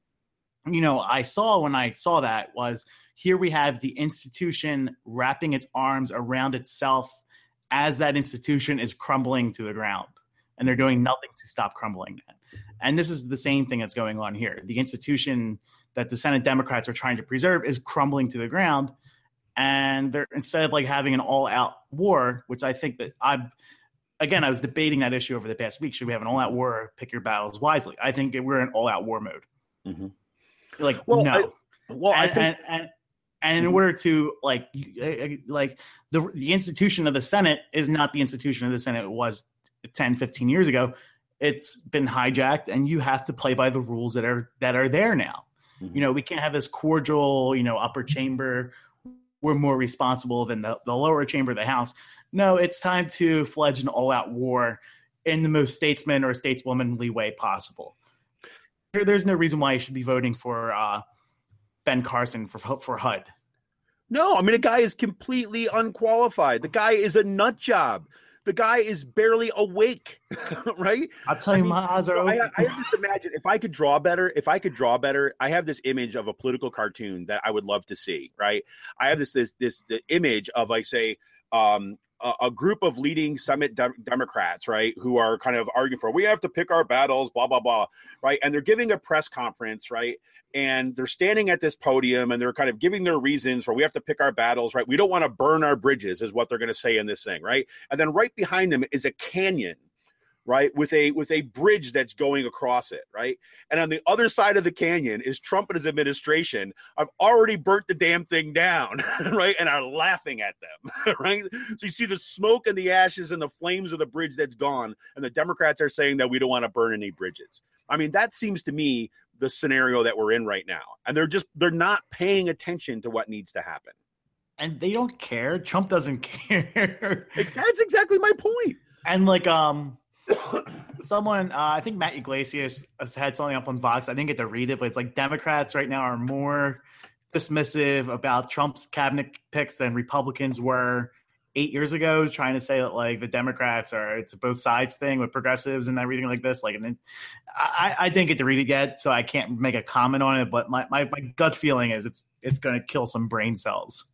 you know, I saw when I saw that was here we have the institution wrapping its arms around itself as that institution is crumbling to the ground, and they're doing nothing to stop crumbling that. And this is the same thing that's going on here. The institution that the Senate Democrats are trying to preserve is crumbling to the ground. And they're, instead of like having an all out war, which I think that I, again, I was debating that issue over the past week. Should we have an all out war or pick your battles wisely? I think we're in all out war mode. Mm-hmm. Like, well, no. I, well, and, I think, and, and, And in order to like, like the the institution of the Senate is not the institution of the Senate it was ten, fifteen years ago. It's been hijacked, and you have to play by the rules that are that are there now. Mm-hmm. You know, we can't have this cordial, you know, upper chamber. We're more responsible than the, the lower chamber of the House. No, it's time to fledge an all-out war in the most statesman or stateswomanly way possible. There, there's no reason why you should be voting for uh, Ben Carson for for H U D. No, I mean, the guy is completely unqualified. The guy is a nut job. The guy is barely awake, right? I'll tell you, I mean, my odds are I, I just imagine if I could draw better, if I could draw better, I have this image of a political cartoon that I would love to see, right? I have this this this the image of, like, say, um, a, a group of leading Summit de- Democrats, right, who are kind of arguing for, we have to pick our battles, blah, blah, blah, right? And they're giving a press conference, right? And they're standing at this podium and they're kind of giving their reasons for, we have to pick our battles, right? We don't want to burn our bridges is what they're going to say in this thing, right? And then right behind them is a canyon, right, with a with a bridge that's going across it, right? And on the other side of the canyon is Trump and his administration. I've already burnt the damn thing down, right? And are laughing at them, right? So you see the smoke and the ashes and the flames of the bridge that's gone, and the Democrats are saying that we don't want to burn any bridges. I mean, that seems to me the scenario that we're in right now. And they're just, they're not paying attention to what needs to happen. And they don't care. Trump doesn't care. That's exactly my point. And like, um, someone, uh, I think Matt Iglesias had something up on Vox. I didn't get to read it, but it's like Democrats right now are more dismissive about Trump's cabinet picks than Republicans were eight years ago, trying to say that like the Democrats are, it's a both sides thing with progressives and everything like this. Like, and I, I didn't get to read it yet, so I can't make a comment on it, but my, my, my gut feeling is it's, it's going to kill some brain cells.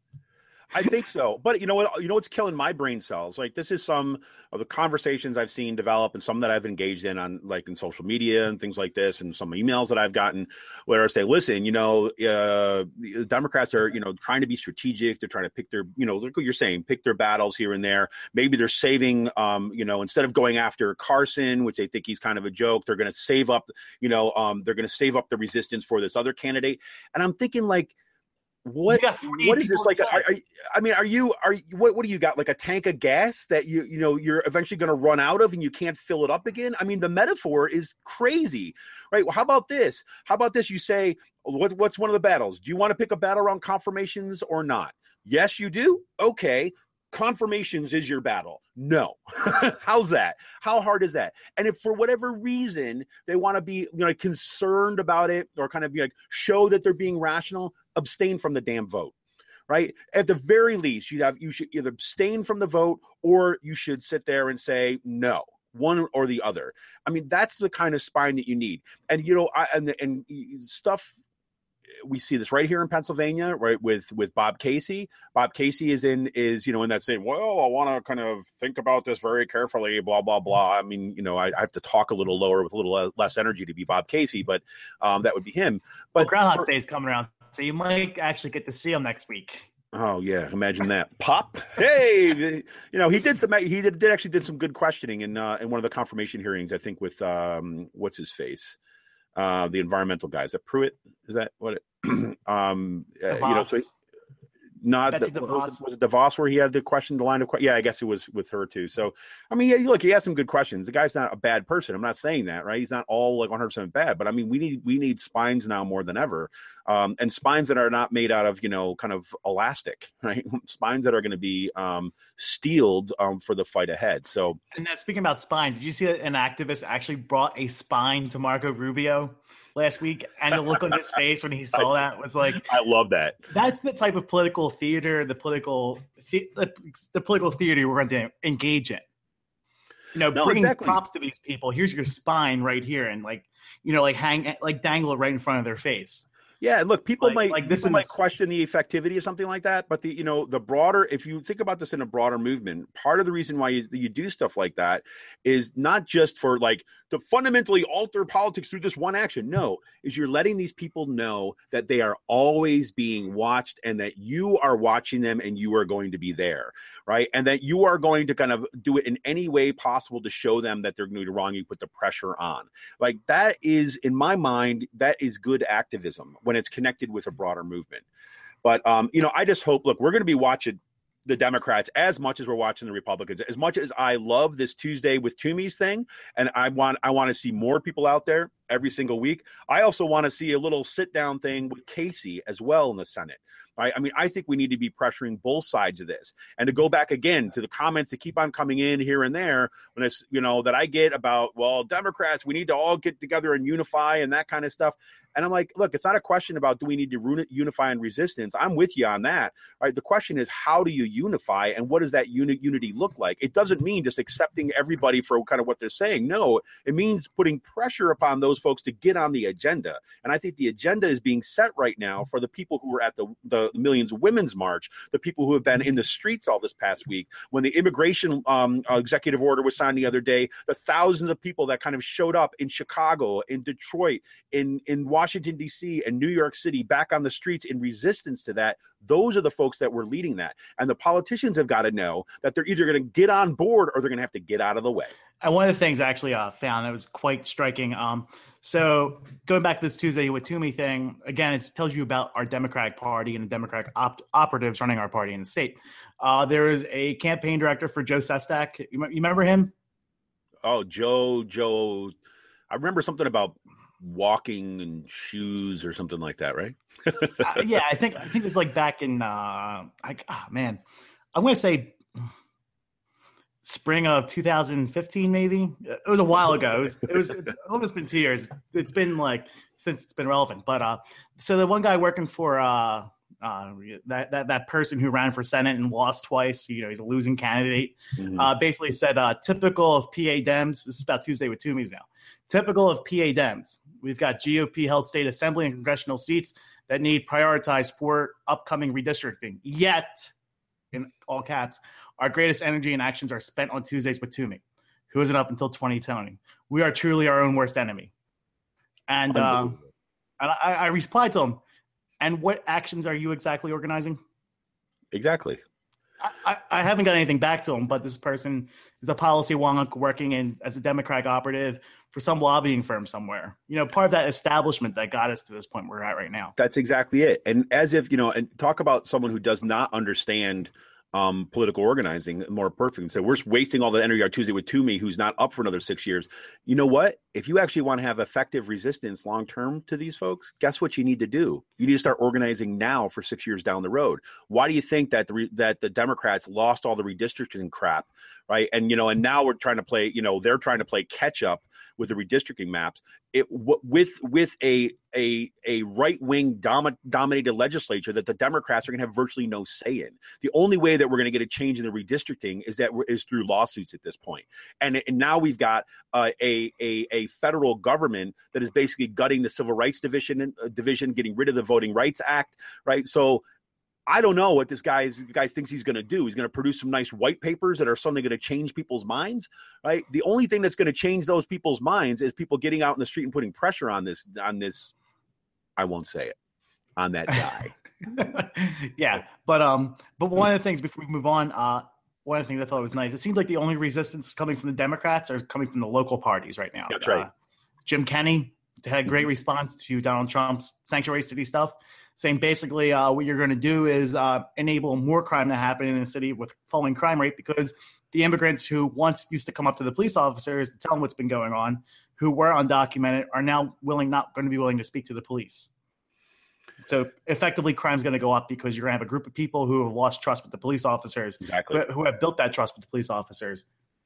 I think so. But you know what, you know, what's killing my brain cells? Like, this is some of the conversations I've seen develop and some that I've engaged in on, like, in social media and things like this, and some emails that I've gotten where I say, listen, you know, uh, the Democrats are, you know, trying to be strategic. They're trying to pick their, you know, look what you're saying, pick their battles here and there. Maybe they're saving, um, you know, instead of going after Carson, which they think he's kind of a joke, they're going to save up, you know, um, they're going to save up the resistance for this other candidate. And I'm thinking, like, What what is this like? Are, are, I mean, are you are you, what what do you got, like a tank of gas that you you know you're eventually going to run out of and you can't fill it up again? I mean, the metaphor is crazy, right? Well, how about this? How about this? You say, what what's one of the battles? Do you want to pick a battle around confirmations or not? Yes, you do. Okay. Confirmations is your battle. No. How's that? How hard is that? And if for whatever reason they want to be, you know, concerned about it or kind of be like, show that they're being rational, abstain from the damn vote, right? At the very least, you have, you should either abstain from the vote or you should sit there and say no, one or the other. I mean, that's the kind of spine that you need. And, you know, I, and, and stuff, we see this right here in Pennsylvania, right, with with Bob Casey. Bob Casey is in is you know in that same, well, I want to kind of think about this very carefully, blah blah blah. I mean, you know, I, I have to talk a little lower with a little less energy to be Bob Casey, but um, that would be him. But well, Groundhog Day is coming around, so you might actually get to see him next week. Oh yeah, imagine that. Pop. Hey, you know, he did some he did, did actually did some good questioning in uh, in one of the confirmation hearings, I think, with um, what's his face. Uh, the environmental guy. Is that Pruitt? Is that what it, um, uh, you know, so he, not the, was, it, was it DeVos where he had the question, the line of question? Yeah, I guess it was with her too. So, I mean, yeah, look, he has some good questions. The guy's not a bad person. I'm not saying that, right? He's not all like one hundred percent bad, but I mean, we need, we need spines now more than ever. Um, and spines that are not made out of, you know, kind of elastic, right? Spines that are going to be um, steeled um, for the fight ahead. So, and uh, speaking about spines, did you see that an activist actually brought a spine to Marco Rubio last week? And the look on his face when he saw I, that was like, I love that. That's the type of political theater, the political, the, the political theater we're going to engage in. You know, no, bringing exactly. props to these people. Here's your spine right here, and like, you know, like hang, like dangle it right in front of their face. Yeah, look, people like, might like this people is, might question the effectivity of something like that, but the you know the broader, if you think about this in a broader movement, part of the reason why you, you do stuff like that is not just for like to fundamentally alter politics through this one action. No, is you're letting these people know that they are always being watched and that you are watching them and you are going to be there, right? And that you are going to kind of do it in any way possible to show them that they're going to be wrong. You put the pressure on. Like that is, in my mind, that is good activism when it's connected with a broader movement. But, um, you know, I just hope, look, we're going to be watching the Democrats as much as we're watching the Republicans. As much as I love this Tuesday with Toomey's thing, and I want I want to see more people out there every single week, I also want to see a little sit-down thing with Casey as well in the Senate. Right? I mean, I think we need to be pressuring both sides of this. And to go back again to the comments that keep on coming in here and there, when it's, you know, that I get about, well, Democrats, we need to all get together and unify and that kind of stuff. And I'm like, look, it's not a question about do we need to unify and resistance. I'm with you on that. Right? The question is, how do you unify and what does that uni- unity look like? It doesn't mean just accepting everybody for kind of what they're saying. No, it means putting pressure upon those folks to get on the agenda. And I think the agenda is being set right now for the people who were at the, the Millions of Women's March, the people who have been in the streets all this past week, when the immigration um, uh, executive order was signed the other day, the thousands of people that kind of showed up in Chicago, in Detroit, in, in Washington, D C, and New York City back on the streets in resistance to that. Those are the folks that were leading that. And the politicians have got to know that they're either going to get on board or they're going to have to get out of the way. And one of the things I actually uh, found that was quite striking. Um, so going back to this Tuesday with Toomey thing, again, it tells you about our Democratic Party and the Democratic op- operatives running our party in the state. Uh, there is a campaign director for Joe Sestak. You, you remember him? Oh, Joe, Joe. I remember something about walking and shoes or something like that, right? uh, yeah, I think I think it's like back in, uh, like, oh, man, I'm going to say spring of two thousand fifteen, maybe. It was a while ago. It was, it was it's almost been two years. It's been like since it's been relevant. But uh, so the one guy working for uh, uh, that that that person who ran for Senate and lost twice, you know, he's a losing candidate. Mm-hmm. Uh, basically said, uh, typical of P A Dems. This is about Tuesday with Toomey's now. Typical of P A Dems. We've got G O P held state assembly and congressional seats that need prioritized for upcoming redistricting. Yet, in all caps, our greatest energy and actions are spent on Tuesdays with Toomey, who isn't up until twenty twenty. We are truly our own worst enemy. And, uh, and I, I replied to him, and what actions are you exactly organizing? Exactly. I, I, I haven't got anything back to him, but this person is a policy wonk working in as a Democratic operative for some lobbying firm somewhere. You know, part of that establishment that got us to this point we're at right now. That's exactly it. And as if, you know, and talk about someone who does not understand um, political organizing more perfect. So we're wasting all the energy on Tuesday with Toomey, who's not up for another six years. You know what? If you actually want to have effective resistance long term to these folks, guess what you need to do? You need to start organizing now for six years down the road. Why do you think that the that the Democrats lost all the redistricting crap, right? And you know, and now we're trying to play. You know, they're trying to play catch up with the redistricting maps. It w- with with a a a right wing dom- dominated legislature that the Democrats are going to have virtually no say in. The only way that we're going to get a change in the redistricting is that we're, is through lawsuits at this point. And, and now we've got uh, a a a federal government that is basically gutting the Civil Rights Division uh, division, getting rid of the Voting Rights Act, right? So I don't know what this guy's guy thinks he's going to do. He's going to produce some nice white papers that are suddenly going to change people's minds, right? The only thing that's going to change those people's minds is people getting out in the street and putting pressure on this, on this, I won't say it, on that guy. Yeah, but um, but one of the things before we move on, uh, one of the things I thought was nice. It seems like the only resistance coming from the Democrats are coming from the local parties right now. That's right. Uh, Jim Kenney had a great response to Donald Trump's sanctuary city stuff, saying basically uh, what you're going to do is uh, enable more crime to happen in a city with falling crime rate, because the immigrants who once used to come up to the police officers to tell them what's been going on, who were undocumented, are now willing, not going to be willing to speak to the police. So effectively, crime's going to go up because you're going to have a group of people who have lost trust with the police officers, exactly, who, who have built that trust with the police officers.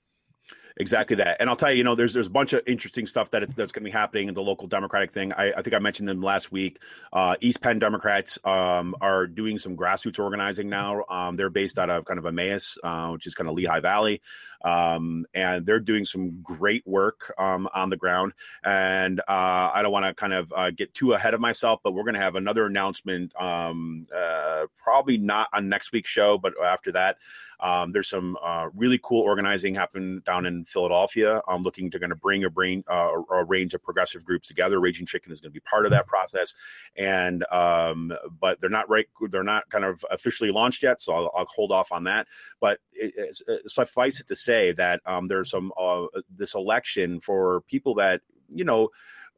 Exactly that. And I'll tell you, you know, there's there's a bunch of interesting stuff that it's, that's going to be happening in the local Democratic thing. I, I think I mentioned them last week. Uh, East Penn Democrats um, are doing some grassroots organizing now. Um, they're based out of kind of Emmaus, uh, which is kind of Lehigh Valley. Um, and they're doing some great work um, on the ground. And uh, I don't want to kind of uh, get too ahead of myself, but we're going to have another announcement, um, uh, probably not on next week's show, but after that. Um, there's some uh, really cool organizing happening down in Philadelphia. I'm looking to going to bring a, brain, uh, a range of progressive groups together. Raging Chicken is going to be part of that process, and um, but they're not right. They're not kind of officially launched yet, so I'll, I'll hold off on that. But it, it, suffice it to say that um, there's some uh, this election for people that you know.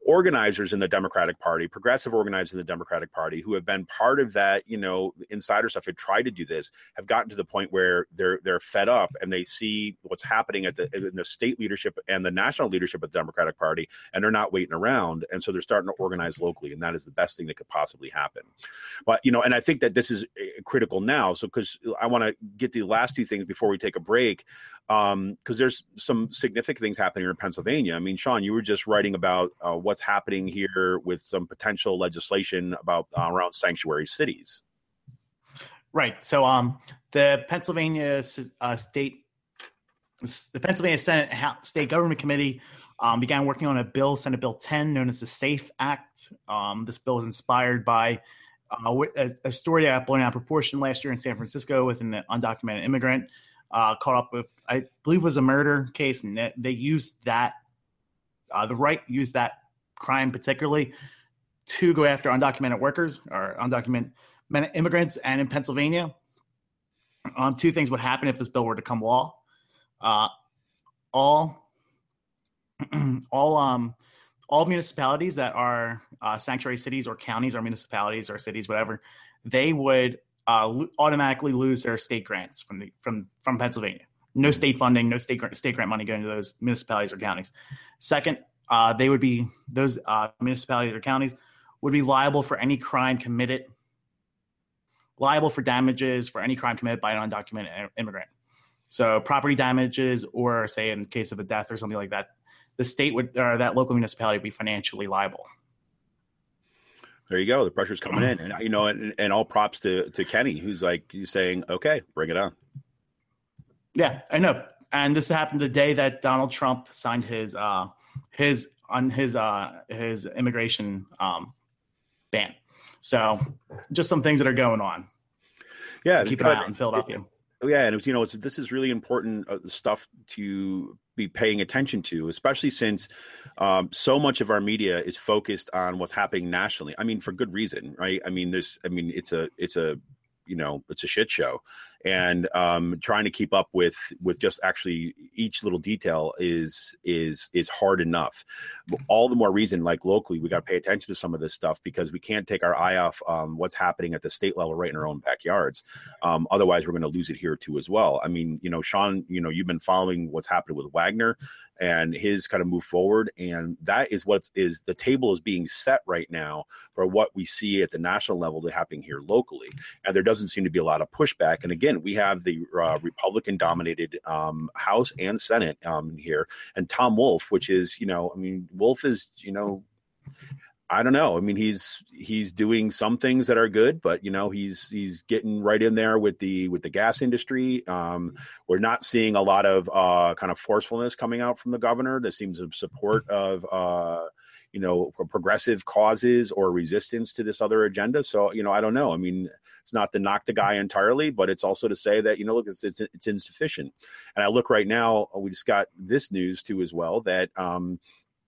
organizers in the Democratic Party, progressive organizers in the Democratic Party, who have been part of that, you know, insider stuff, have tried to do this, have gotten to the point where they're they're fed up and they see what's happening at the in the state leadership and the national leadership of the Democratic Party, and they're not waiting around, and so they're starting to organize locally, and that is the best thing that could possibly happen. But you know, and I think that this is critical now. So because I want to get the last two things before we take a break. Um, because there's some significant things happening here in Pennsylvania. I mean, Sean, you were just writing about uh, what's happening here with some potential legislation about uh, around sanctuary cities. Right. So, um, the Pennsylvania uh, state, the Pennsylvania Senate State Government Committee um, began working on a bill, Senate Bill ten, known as the SAFE Act. Um, this bill is inspired by uh, a, a story that got blown out of proportion last year in San Francisco with an undocumented immigrant. Uh, caught up with, I believe, it was a murder case, and they used that, uh, the right used that crime particularly to go after undocumented workers or undocumented immigrants. And in Pennsylvania, um, two things would happen if this bill were to become law. Uh, all, all, um, all municipalities that are uh, sanctuary cities or counties or municipalities or cities, whatever, they would Uh, automatically lose their state grants from the from from Pennsylvania. No state funding, no state state grant money going to those municipalities or counties. Second, uh, they would be those uh, municipalities or counties would be liable for any crime committed, liable for damages for any crime committed by an undocumented immigrant. So property damages, or say in case of a death or something like that, the state would or that local municipality would be financially liable. There you go. The pressure's coming in, and you know, and, and all props to to Kenny, who's like, he's saying, "Okay, bring it on." Yeah, I know. And this happened the day that Donald Trump signed his uh, his on his uh, his immigration um, ban. So, just some things that are going on. Yeah, to keep an eye out in Philadelphia. Yeah, and it's, you know, it's this is really important uh, stuff to be paying attention to, especially since um, so much of our media is focused on what's happening nationally. I mean, for good reason, right? I mean, there's, I mean, it's a, it's a, you know, it's a shit show, and um, trying to keep up with with just actually each little detail is is is hard enough. All the more reason, like locally, we got to pay attention to some of this stuff, because we can't take our eye off um, what's happening at the state level right in our own backyards. Um, otherwise, we're going to lose it here too as well. I mean, you know, Sean, you know, you've been following what's happening with Wagner and his kind of move forward, and that is what is the table is being set right now for what we see at the national level to happening here locally, and there doesn't seem to be a lot of pushback. And again, we have the uh, Republican-dominated um, House and Senate um, here, and Tom Wolf, which is, you know, I mean, Wolf is, you know, I don't know. I mean, he's he's doing some things that are good, but you know, he's he's getting right in there with the with the gas industry. Um, we're not seeing a lot of uh, kind of forcefulness coming out from the governor. There seems to support of uh, you know, progressive causes or resistance to this other agenda. So you know, I don't know. I mean, it's not to knock the guy entirely, but it's also to say that, you know, look, it's it's, it's insufficient. And I look right now, we just got this news too as well that. Um,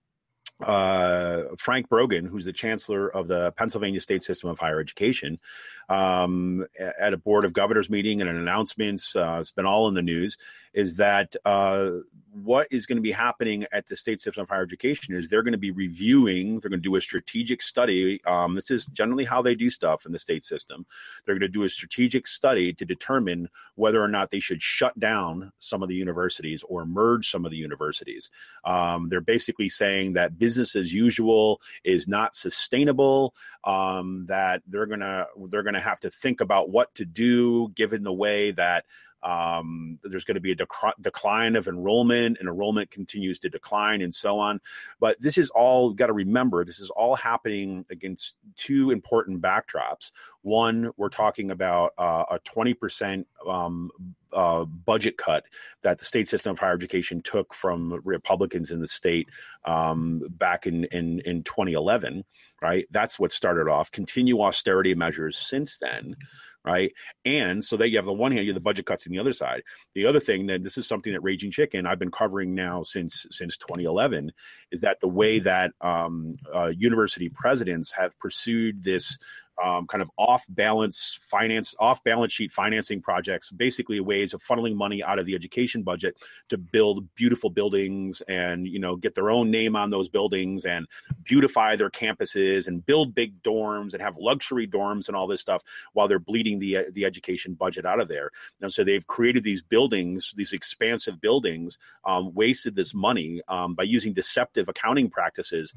Uh, Frank Brogan, who's the chancellor of the Pennsylvania State System of Higher Education, um, at a Board of Governors meeting and an announcements, uh, it's been all in the news, is that uh, what is going to be happening at the State System of Higher Education is they're going to be reviewing, they're going to do a strategic study. Um, this is generally how they do stuff in the state system. They're going to do a strategic study to determine whether or not they should shut down some of the universities or merge some of the universities. Um, they're basically saying that business as usual is not sustainable, um, that they're going to they're going to have to think about what to do given the way that Um, there's going to be a dec- decline of enrollment, and enrollment continues to decline and so on. But this is all, got to remember, this is all happening against two important backdrops. One, we're talking about uh, a twenty percent um, uh, budget cut that the State System of Higher Education took from Republicans in the state um, back in, in, in twenty eleven, right? That's what started off. Continue austerity measures since then. Right. And so that you have the one hand, you have the budget cuts on the other side. The other thing, that this is something that Raging Chicken, I've been covering now since since twenty eleven, is that the way that um, uh, university presidents have pursued this um, kind of off balance finance, off balance sheet financing projects, basically ways of funneling money out of the education budget to build beautiful buildings and, you know, get their own name on those buildings and beautify their campuses and build big dorms and have luxury dorms and all this stuff while they're bleeding the, the education budget out of there. And so they've created these buildings, these expansive buildings, um, wasted this money um, by using deceptive accounting practices.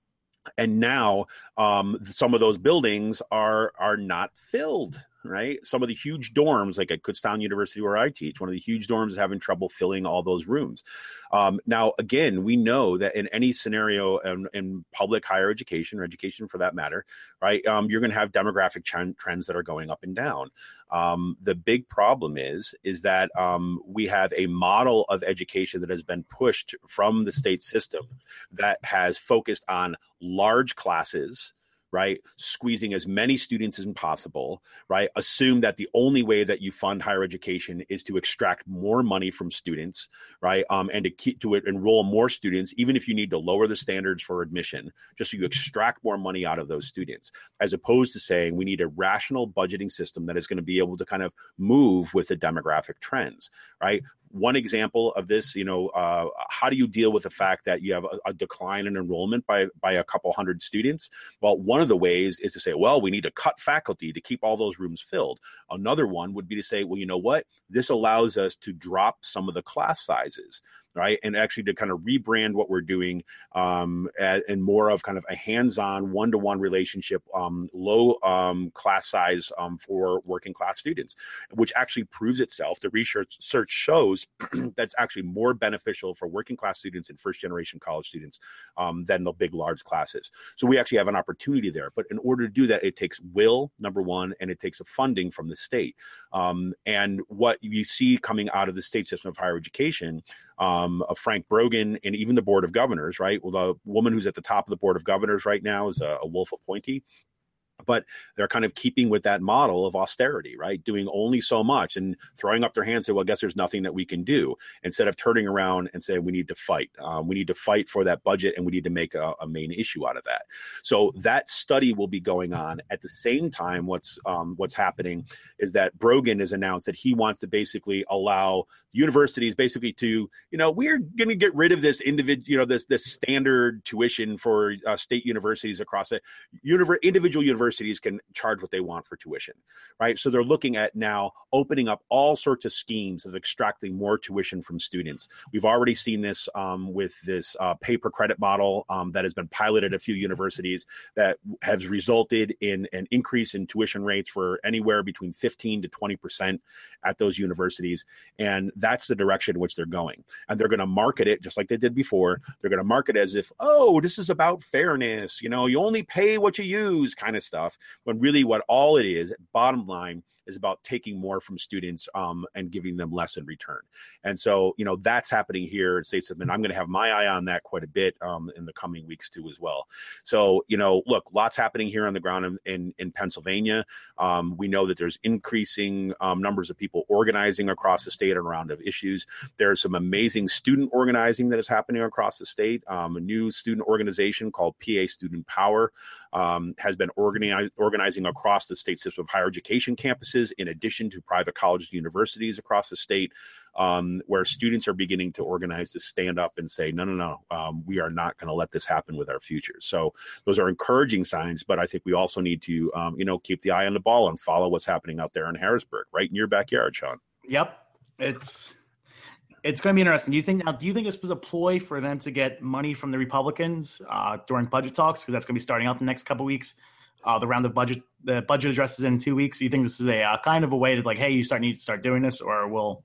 And now um, some of those buildings are are not filled, right? Some of the huge dorms, like at Kutztown University where I teach, one of the huge dorms is having trouble filling all those rooms. Um, now, again, we know that in any scenario in, in public higher education or education for that matter, right, um, you're going to have demographic ch- trends that are going up and down. Um, the big problem is, is that um, we have a model of education that has been pushed from the state system that has focused on large classes, right? Squeezing as many students as possible, right? Assume that the only way that you fund higher education is to extract more money from students, right? Um, and to keep to enroll more students, even if you need to lower the standards for admission, just so you extract more money out of those students, as opposed to saying we need a rational budgeting system that is going to be able to kind of move with the demographic trends, right? One example of this, you know, uh, how do you deal with the fact that you have a, a decline in enrollment by by a couple hundred students? Well, one of the ways is to say, well, we need to cut faculty to keep all those rooms filled. Another one would be to say, well, you know what? This allows us to drop some of the class sizes, right? And actually to kind of rebrand what we're doing um, and more of kind of a hands-on one-to-one relationship, um, low um, class size um, for working class students, which actually proves itself. The research search shows that's actually more beneficial for working class students and first-generation college students um, than the big, large classes. So we actually have an opportunity there. But in order to do that, it takes will, number one, and it takes a funding from the state. Um, and what you see coming out of the state system of higher education, Um, of Frank Brogan and even the Board of Governors, right? Well, the woman who's at the top of the Board of Governors right now is a, a Wolf appointee. But they're kind of keeping with that model of austerity, right? Doing only so much and throwing up their hands and say, well, I guess there's nothing that we can do, instead of turning around and saying we need to fight. Um, we need to fight for that budget and we need to make a, a main issue out of that. So that study will be going on. At the same time, what's um, what's happening is that Brogan has announced that he wants to basically allow universities basically to, you know, we're going to get rid of this individual, you know, this this standard tuition for uh, state universities across it. Univer- individual universities Universities can charge what they want for tuition, right? So they're looking at now opening up all sorts of schemes of extracting more tuition from students. We've already seen this um, with this uh, pay per credit model um, that has been piloted at a few universities that has resulted in an increase in tuition rates for anywhere between fifteen to twenty percent at those universities. And that's the direction in which they're going. And they're going to market it just like they did before. They're going to market it as if, oh, this is about fairness. You know, you only pay what you use kind of stuff. When really what all it is, bottom line, is about taking more from students um, and giving them less in return. And so, you know, that's happening here at State System. I'm going to have my eye on that quite a bit um, in the coming weeks too as well. So, you know, look, lots happening here on the ground in, in, in Pennsylvania. Um, we know that there's increasing um, numbers of people organizing across the state around of issues. There's some amazing student organizing that is happening across the state. Um, a new student organization called P A Student Power um, has been organized, organizing across the state system of higher education campuses, in addition to private colleges and universities across the state, um, where students are beginning to organize to stand up and say, no, no, no, um, we are not going to let this happen with our futures. So those are encouraging signs, but I think we also need to, um, you know, keep the eye on the ball and follow what's happening out there in Harrisburg, right in your backyard, Sean. Yep. It's it's going to be interesting. Do you think now, do you think this was a ploy for them to get money from the Republicans uh, during budget talks? Because that's going to be starting out the next couple of weeks. Uh, the round of budget, the budget addresses in two weeks. Do you think this is a uh, kind of a way to like, hey, you start need to start doing this, or will?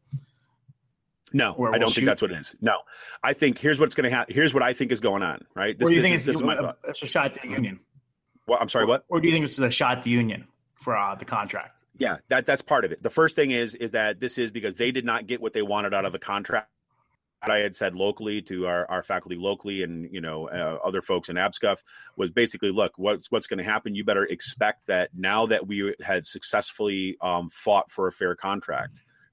No, or I don't we'll think shoot? that's what it is. No, I think here's what's going to happen. Here's what I think is going on. Right? This, or do you this think is, it's, this a, it's a shot at the union? Well, I'm sorry, or, what? Or do you think this is a shot at the union for uh, the contract? Yeah, that that's part of it. The first thing is is that this is because they did not get what they wanted out of the contract. I had said locally to our, our faculty locally and, you know, uh, other folks in ABSCUF was basically, look, what's what's going to happen. You better expect that now that we had successfully um, fought for a fair contract,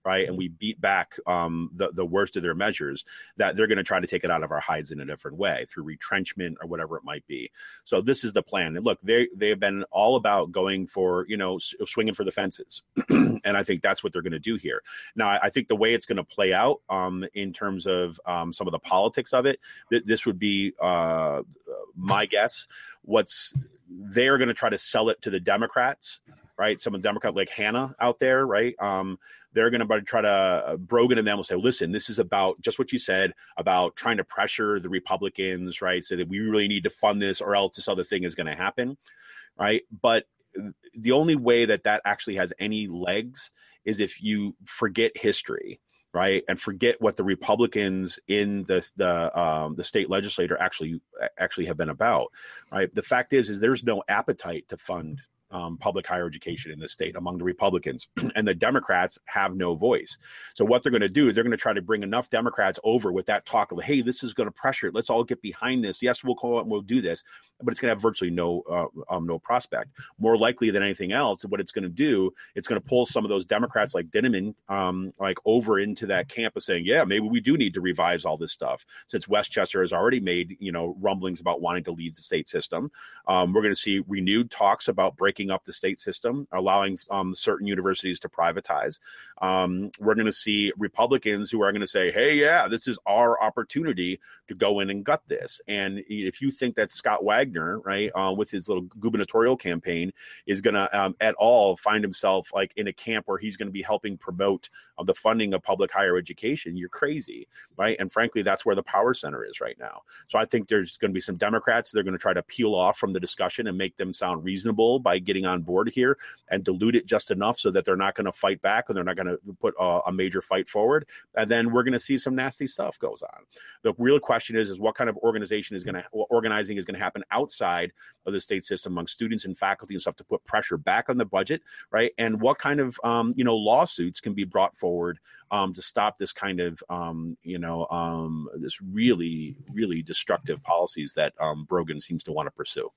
right, and we beat back um, the, the worst of their measures, that they're going to try to take it out of our hides in a different way through retrenchment or whatever it might be. So this is the plan. And look, they they have been all about going for, you know, swinging for the fences. And I think that's what they're going to do here. Now, I think the way it's going to play out um, in terms of um, some of the politics of it, th- this would be uh, my guess. What's they're going to try to sell it to the Democrats, right? Some of the Democrats like Hannah out there, right? Um, they're going to try to, uh, Brogan and them will say, listen, this is about just what you said about trying to pressure the Republicans, right? So that we really need to fund this or else this other thing is going to happen, right? But the only way that that actually has any legs is if you forget history, right, and forget what the Republicans in the the um, the state legislature actually actually have been about, right? The fact is, is there's no appetite to fund Um, public higher education in the state among the Republicans, and the Democrats have no voice. So what they're going to do, they're going to try to bring enough Democrats over with that talk of, hey, this is going to pressure it. Let's all get behind this. Yes, we'll call it and we'll do this, but it's going to have virtually no uh, um, no prospect. More likely than anything else, what it's going to do, it's going to pull some of those Democrats like Dinniman um, like over into that camp of saying, yeah, maybe we do need to revise all this stuff, since Westchester has already made, you know, rumblings about wanting to leave the state system. Um, we're going to see renewed talks about breaking up the state system, allowing um, certain universities to privatize. Um, we're going to see Republicans who are going to say, hey, yeah, this is our opportunity to go in and gut this. And if you think that Scott Wagner, right, uh, with his little gubernatorial campaign is going to um, at all find himself like in a camp where he's going to be helping promote uh, the funding of public higher education, you're crazy, right? And frankly, that's where the power center is right now. So I think there's going to be some Democrats that are going to try to peel off from the discussion and make them sound reasonable by getting on board here and dilute it just enough so that they're not going to fight back and they're not going to put a, a major fight forward. And then we're going to see some nasty stuff goes on. The real question is, is what kind of organization is going to, organizing is going to happen outside of the state system among students and faculty and stuff to put pressure back on the budget, right? And what kind of, um, you know, lawsuits can be brought forward um, to stop this kind of, um, you know, um, this really, really destructive policies that um, Brogan seems to want to pursue.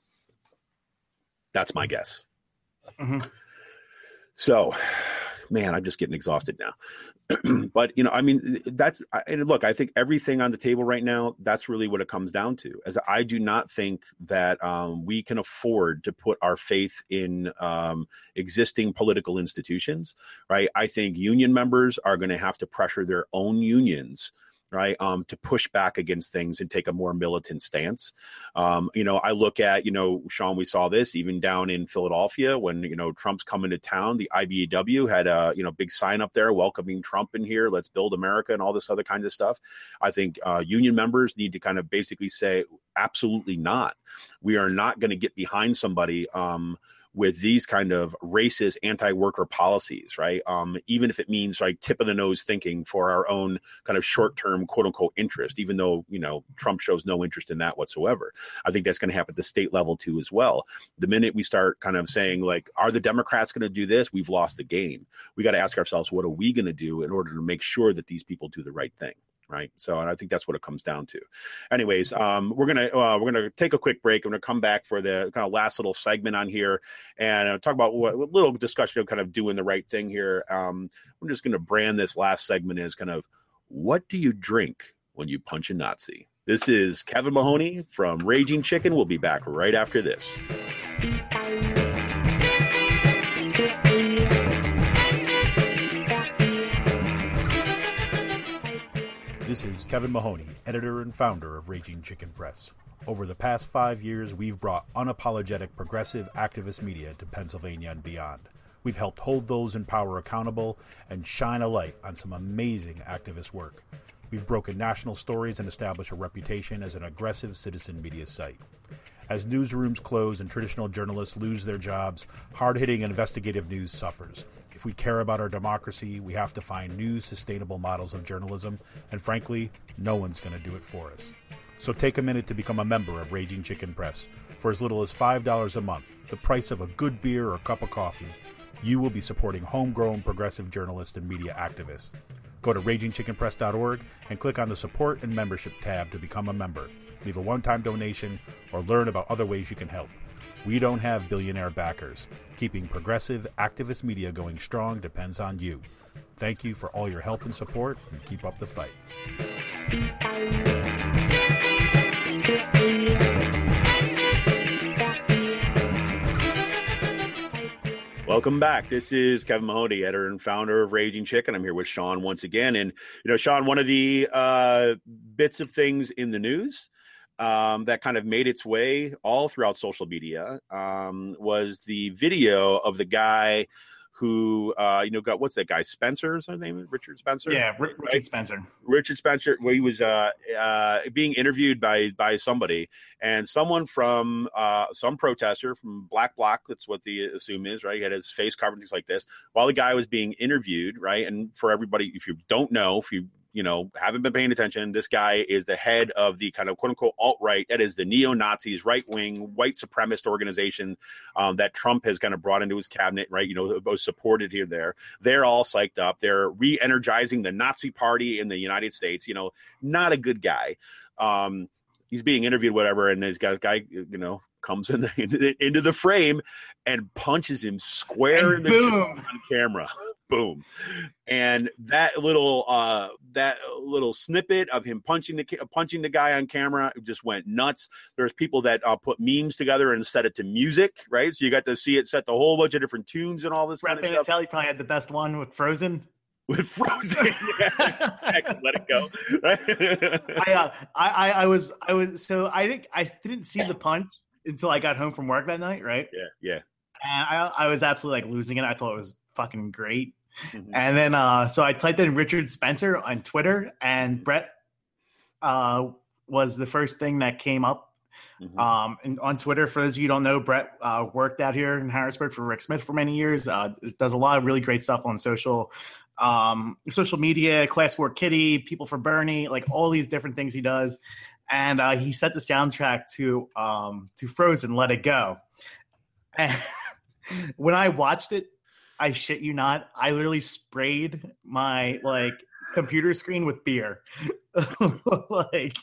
That's my guess. Mm-hmm. So, man, I'm just getting exhausted now. But, you know, I mean, that's, and look, I think everything on the table right now, that's really what it comes down to. As I do not think that um, we can afford to put our faith in um, existing political institutions, right? I think union members are going to have to pressure their own unions, right, um, to push back against things and take a more militant stance. Um, you know, I look at, you know, Sean, we saw this even down in Philadelphia when, you know, Trump's coming to town. The I B E W had a, you know, big sign up there welcoming Trump in here. Let's build America and all this other kind of stuff. I think uh, union members need to kind of basically say, absolutely not. We are not going to get behind somebody um, with these kind of racist anti-worker policies, right? Um, even if it means like tip of the nose thinking for our own kind of short-term quote unquote interest, even though, you know, Trump shows no interest in that whatsoever. I think that's going to happen at the state level too as well. The minute we start kind of saying like, are the Democrats going to do this? We've lost the game. We got to ask ourselves, what are we going to do in order to make sure that these people do the right thing? Right. So, and I think that's what it comes down to. Anyways, um, we're gonna uh, we're gonna take a quick break. I'm gonna come back for the kind of last little segment on here and uh, talk about what, a little discussion of kind of doing the right thing here. Um, we're just gonna brand this last segment as kind of, what do you drink when you punch a Nazi? This is Kevin Mahoney from Raging Chicken. We'll be back right after this. This is Kevin Mahoney, editor and founder of Raging Chicken Press. Over the past five years, we've brought unapologetic progressive activist media to Pennsylvania and beyond. We've helped hold those in power accountable and shine a light on some amazing activist work. We've broken national stories and established a reputation as an aggressive citizen media site. As newsrooms close and traditional journalists lose their jobs, hard-hitting investigative news suffers. If we care about our democracy, we have to find new, sustainable models of journalism, and frankly, no one's going to do it for us. So take a minute to become a member of Raging Chicken Press. For as little as five dollars a month, the price of a good beer or cup of coffee, you will be supporting homegrown progressive journalists and media activists. Go to raging chicken press dot org and click on the Support and Membership tab to become a member. Leave a one-time donation or learn about other ways you can help. We don't have billionaire backers. Keeping progressive, activist media going strong depends on you. Thank you for all your help and support, and keep up the fight. Welcome back. This is Kevin Mahoney, editor and founder of Raging Chicken. I'm here with Sean once again. And, you know, Sean, one of the uh, bits of things in the news um, that kind of made its way all throughout social media um, was the video of the guy who, uh, you know, got, what's that guy, Spencer, is his name? Richard Spencer? Yeah, Richard right? Spencer. Richard Spencer, where he was uh, uh, being interviewed by by somebody, and someone from uh, some protester from Black Bloc, that's what the assume is, right? He had his face covered, things like this, while the guy was being interviewed, right? And for everybody, if you don't know, if you you know, haven't been paying attention, this guy is the head of the kind of quote unquote alt-right, that is the neo-Nazis, right-wing, white supremacist organization um, that Trump has kind of brought into his cabinet, right? You know, both supported here, there. They're all psyched up. They're re-energizing the Nazi party in the United States. You know, not a good guy. Um, he's being interviewed, whatever, and this guy, guy you know, comes in the, into, the, into the frame and punches him square and in the boom. on camera. Boom. And that little uh, that little snippet of him punching the punching the guy on camera just went nuts. There's people that uh, put memes together and set it to music, right? So you got to see it set to a whole bunch of different tunes and all this Brett kind of stuff. He probably had the best one with Frozen. With Frozen, yeah. I can let it go. I, uh, I I was I was so I didn't I didn't see the punch until I got home from work that night, right? Yeah, yeah. And I I was absolutely like losing it. I thought it was fucking great. Mm-hmm. And then uh, so I typed in Richard Spencer on Twitter, and Brett uh, was the first thing that came up. Mm-hmm. Um, and on Twitter, for those of you who don't know, Brett uh, worked out here in Harrisburg for Rick Smith for many years. Uh, does a lot of really great stuff on social, um, social media, Class Four Kitty, People for Bernie, like all these different things he does. And uh, he set the soundtrack to um, to Frozen, Let It Go. And when I watched it, I shit you not, I literally sprayed my like computer screen with beer. Like,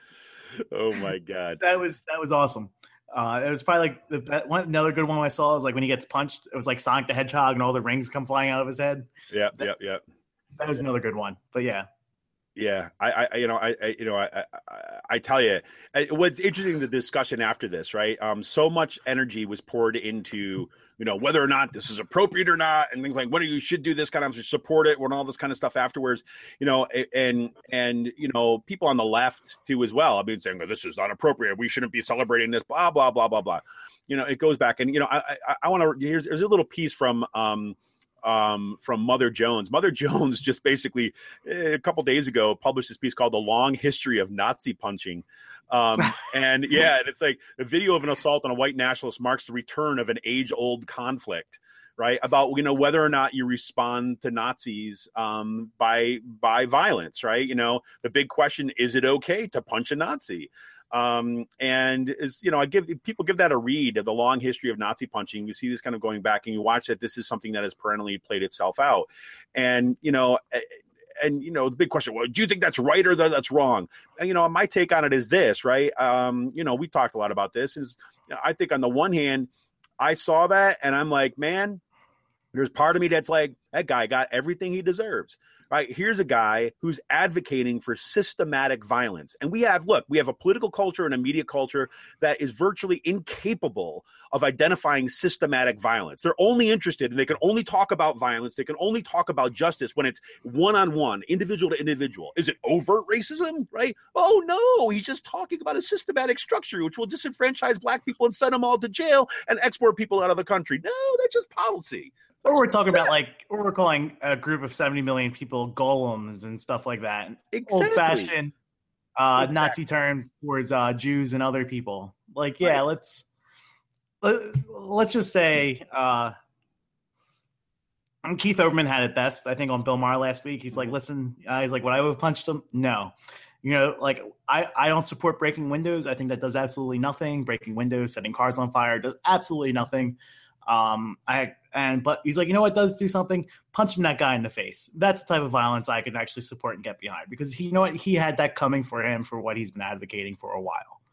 oh my god, that was that was awesome. Uh, it was probably like the one. Another good one I saw was like when he gets punched. It was like Sonic the Hedgehog and all the rings come flying out of his head. Yeah, that, yeah, yeah. That was another good one. But yeah. Yeah, I, I, you know, I, I you know, I, I, I tell you, what's interesting, the discussion after this, right? Um, so much energy was poured into, you know, whether or not this is appropriate or not, and things like whether you should do this kind of support it, and all this kind of stuff afterwards, you know, and and you know, people on the left too as well. I've been saying, well, this is not appropriate. We shouldn't be celebrating this. Blah blah blah blah blah. You know, it goes back, and you know, I I, I want to. Here's there's a little piece from um. Um, from Mother Jones. Mother Jones just basically a couple days ago published this piece called "The Long History of Nazi Punching," um, and yeah, and it's like a video of an assault on a white nationalist marks the return of an age-old conflict, right? About you know whether or not you respond to Nazis um, by by violence, right? You know, the big question: is it okay to punch a Nazi? Um, and is, you know, I give people give that a read of the long history of Nazi punching. You see this kind of going back and you watch that this is something that has perennially played itself out. And, you know, and, you know, the big question, well, do you think that's right or that's wrong? And, you know, my take on it is this, right? Um, you know, we talked a lot about this is, you know, I think on the one hand, I saw that and I'm like, man, there's part of me that's like, that guy got everything he deserves. Right, here's a guy who's advocating for systematic violence. And we have, look, we have a political culture and a media culture that is virtually incapable of identifying systematic violence. They're only interested and they can only talk about violence. They can only talk about justice when it's one-on-one, individual to individual. Is it overt racism, right? Oh, no, he's just talking about a systematic structure which will disenfranchise black people and send them all to jail and export people out of the country. No, that's just policy. Or we're talking about like, or we're calling a group of seventy million people golems and stuff like that. Exactly. Old-fashioned uh, exactly. Nazi terms towards uh, Jews and other people. Like, yeah, right. let's let, let's just say uh, Keith Olbermann had it best, I think, on Bill Maher last week. He's like, listen, uh, he's like, would I have punched him? No. You know, like, I, I don't support breaking windows. I think that does absolutely nothing. Breaking windows, setting cars on fire does absolutely nothing. Um, I and but he's like, you know what does do something? Punching that guy in the face. That's the type of violence I can actually support and get behind because he, you know what, he had that coming for him for what he's been advocating for a while.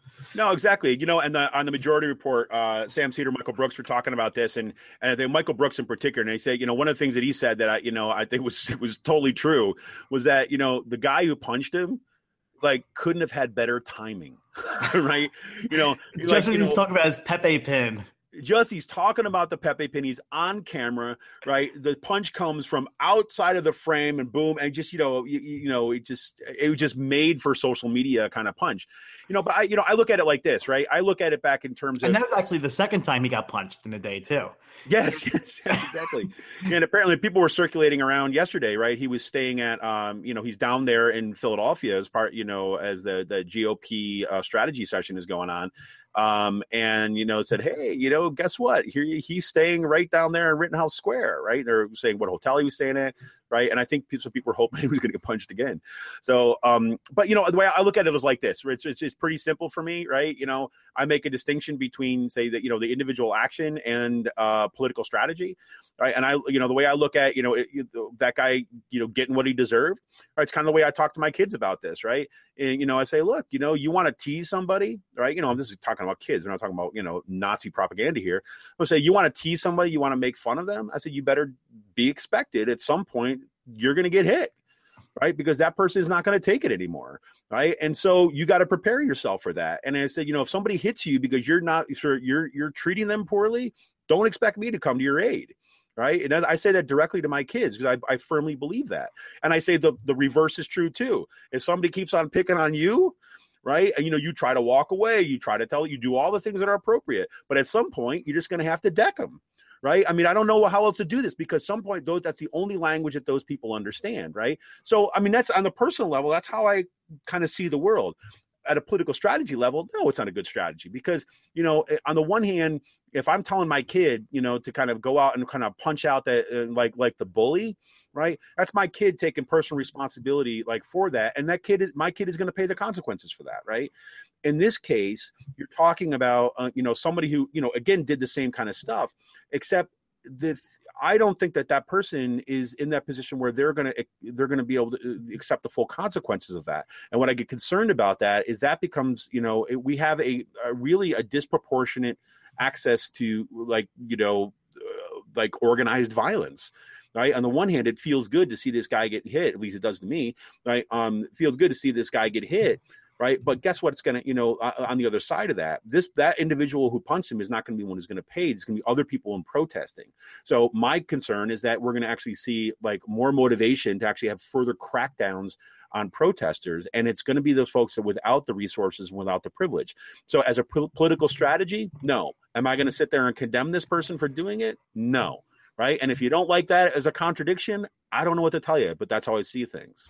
No, exactly. You know, and the, on the Majority Report, uh, Sam Cedar, Michael Brooks were talking about this, and and I think Michael Brooks in particular, and they say, you know, one of the things that he said that I, you know, I think was was totally true was that, you know, the guy who punched him, like, couldn't have had better timing, right? You know, just like, as you he's know, talking about his Pepe pin. Just he's talking about the Pepe pin. He's on camera, right? The punch comes from outside of the frame, and boom, and just you know, you, you know, it just it was just made for social media kind of punch, you know. But I, you know, I look at it like this, right? I look at it back in terms of, and that was actually the second time he got punched in a day too. Yes, yes, yes, exactly. And apparently, people were circulating around yesterday, right? He was staying at, um, you know, he's down there in Philadelphia as part, you know, as the the G O P uh, strategy session is going on. Um, and, you know, said, hey, you know, guess what? Here he's staying right down there in Rittenhouse Square, right? They're saying what hotel he was staying at, right? And I think people, people were hoping he was going to get punched again. So, um, but, you know, the way I look at it is like this. It's, it's, it's pretty simple for me, right? You know, I make a distinction between, say, that, you know, the individual action and uh, political strategy, right? And I, you know, the way I look at, you know, it, it, that guy, you know, getting what he deserved, right? It's kind of the way I talk to my kids about this, right? And, you know, I say, look, you know, you want to tease somebody, right? You know, this is talking about kids. We're not talking about, you know, Nazi propaganda here. I say, you want to tease somebody, you want to make fun of them. I said, you better be expected at some point, you're going to get hit, right? Because that person is not going to take it anymore, right? And so you got to prepare yourself for that. And I said, you know, if somebody hits you because you're not, you're, you're treating them poorly, don't expect me to come to your aid. Right. And I say that directly to my kids because I, I firmly believe that. And I say the, the reverse is true, too. If somebody keeps on picking on you, right, and, you know, you try to walk away, you try to tell, you do all the things that are appropriate. But at some point, you're just going to have to deck them. Right. I mean, I don't know how else to do this because some point, those that's the only language that those people understand. Right. So, I mean, that's on the personal level. That's how I kind of see the world. At a political strategy level, no, it's not a good strategy because, you know, on the one hand, if I'm telling my kid, you know, to kind of go out and kind of punch out that uh, like like the bully, right? That's my kid taking personal responsibility like for that. And that kid is my kid is going to pay the consequences for that. Right. In this case, you're talking about, uh, you know, somebody who, you know, again, did the same kind of stuff, except the I don't think that that person is in that position where they're going to they're going to be able to accept the full consequences of that. And what I get concerned about that is that becomes, you know, it, we have a, a really a disproportionate access to like, you know, uh, like organized violence. Right. On the one hand, it feels good to see this guy get hit. At least it does to me. Right. Um, it feels good to see this guy get hit. Right. But guess what? It's going to, you know, uh, on the other side of that, this that individual who punched him is not going to be one who's going to pay. It's going to be other people in protesting. So my concern is that we're going to actually see like more motivation to actually have further crackdowns on protesters. And it's going to be those folks that without the resources and without the privilege. So as a p- political strategy, no. Am I going to sit there and condemn this person for doing it? No. Right. And if you don't like that as a contradiction, I don't know what to tell you, but that's how I see things.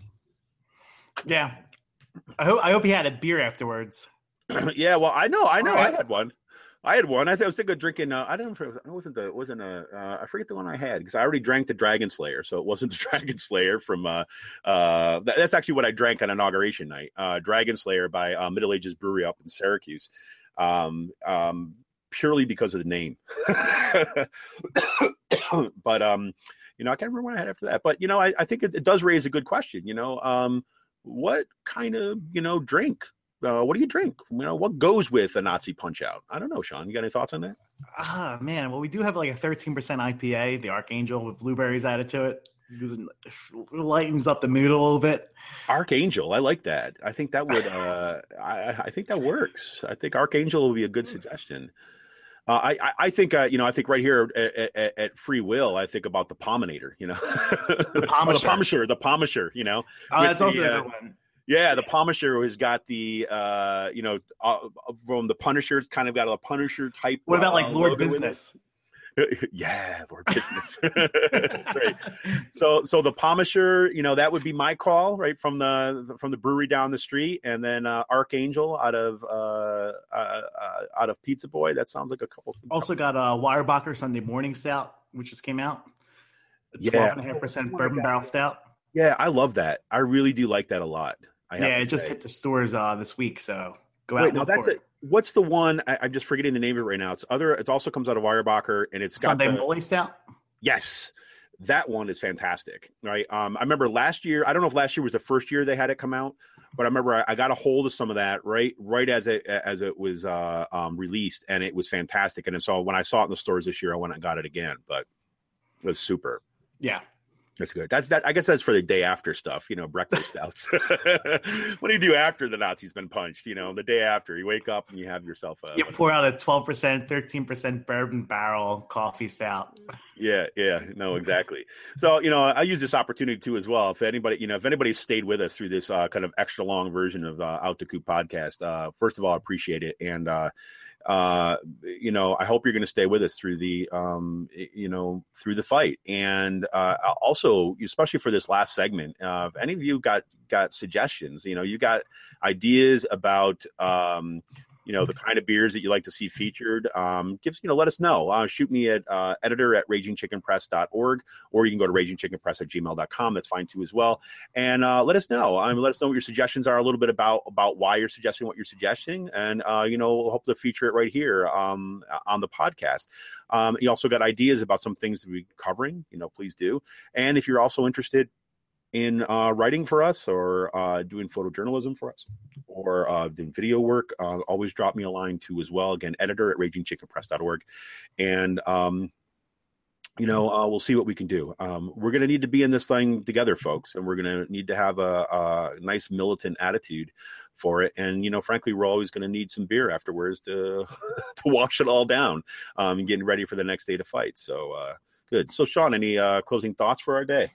Yeah. I hope I hope he had a beer afterwards. Yeah, well, I know, I know, Right. I had one. I had one. I, th- I was thinking of drinking. Uh, I don't know if it wasn't the it wasn't a. Uh, I forget the one I had because I already drank the Dragon Slayer, so it wasn't the Dragon Slayer from. Uh, uh, that, that's actually what I drank on inauguration night. Uh, Dragon Slayer by uh, Middle Ages Brewery up in Syracuse, um, um, purely because of the name. But um, you know, I can't remember what I had after that. But you know, I, I think it, it does raise a good question. You know, um, what kind of you know drink? Uh, what do you drink? You know, what goes with a Nazi punch out? I don't know, Sean. You got any thoughts on that? Ah, man. Well, we do have like a thirteen percent I P A, the Archangel with blueberries added to it. It lightens up the mood a little bit. Archangel, I like that. I think that would. Uh, I, I think that works. I think Archangel would be a good suggestion. Uh, I, I think, uh, you know, I think right here at, at, at Free Will, I think about the Pominator, you know, The Pomisher. the Pomisher, the Pomisher, you know. Oh, that's the, also a uh, good one. Yeah, the Pomisher who has got the, uh, you know, uh, from the Punisher, it's kind of got a Punisher type. What about like uh, Lord logo with Business? it. Yeah, Lord Business. That's right. So, so the Pomisher, you know, that would be my call, right, from the from the brewery down the street, and then uh, Archangel out of uh, uh, uh, out of Pizza Boy. That sounds like a couple. Also got a Weyerbacher Sunday Morning Stout, which just came out. It's Yeah. twelve point five percent bourbon barrel stout. Yeah, I love that. I really do like that a lot. I have Yeah, to it just say. hit the stores uh, this week, so go out Wait, and now look that's for it. it. What's the one? I, I'm just forgetting the name of it right now. It's other. It also comes out of Weyerbacher, and it's got Sunday the, Molly Stout. yes, that one is fantastic. Right. Um, I remember last year. I don't know if last year was the first year they had it come out, but I remember I, I got a hold of some of that right right as it as it was uh, um, released, and it was fantastic. And so when I saw it in the stores this year, I went and got it again. But it was super. Yeah. That's good. That's that. I guess that's for the day after stuff, you know, breakfast stouts. What do you do after the Nazi's been punched? You know, the day after, you wake up and you have yourself a. You pour out a twelve percent, thirteen percent bourbon barrel coffee stout. Yeah, yeah, no, exactly. So, you know, I use this opportunity too as well. If anybody, you know, if anybody's stayed with us through this uh, kind of extra long version of uh, Out to Coop podcast, uh, first of all, I appreciate it, and. uh Uh, you know, I hope you're going to stay with us through the, um, you know, through the fight. And uh, also, especially for this last segment, uh, if any of you got got suggestions, you know, you got ideas about, um, you know, the kind of beers that you like to see featured, um, give, you know, let us know. Uh, shoot me at uh, editor at raging chicken press dot org, or you can go to raging chicken press at gmail dot com. That's fine too as well. And uh, let us know. I mean, let us know what your suggestions are, a little bit about, about why you're suggesting what you're suggesting. And, uh, you know, we'll hope to feature it right here um, on the podcast. Um, you also got ideas about some things to be covering, you know, please do. And if you're also interested in uh, writing for us, or uh, doing photojournalism for us, or uh, doing video work, uh, always drop me a line too as well. Again, editor at raging chicken press dot org. And, um, you know, uh, we'll see what we can do. Um, we're going to need to be in this thing together, folks, and we're going to need to have a, a nice militant attitude for it. And, you know, frankly, we're always going to need some beer afterwards to to wash it all down, um, and getting ready for the next day to fight. So, uh, good. So, Sean, any uh, closing thoughts for our day?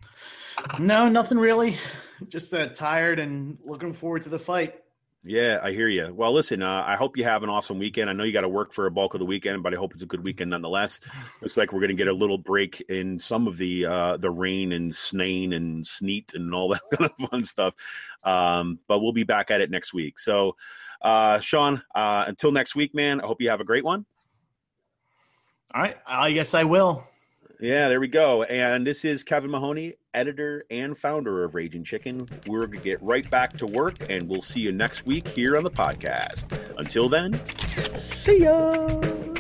No, nothing really. Just uh, tired and looking forward to the fight. Yeah, I hear you. Well, listen, uh, I hope you have an awesome weekend. I know you got to work for a bulk of the weekend, but I hope it's a good weekend nonetheless. Looks like we're going to get a little break in some of the uh, the rain and snain and sneet and all that kind of fun stuff. Um, but we'll be back at it next week. So, uh, Sean, uh, until next week, man, I hope you have a great one. All right. I guess I will. Yeah, there we go. And this is Kevin Mahoney, editor and founder of Raging Chicken. We're going to get right back to work, and we'll see you next week here on the podcast. Until then, see ya!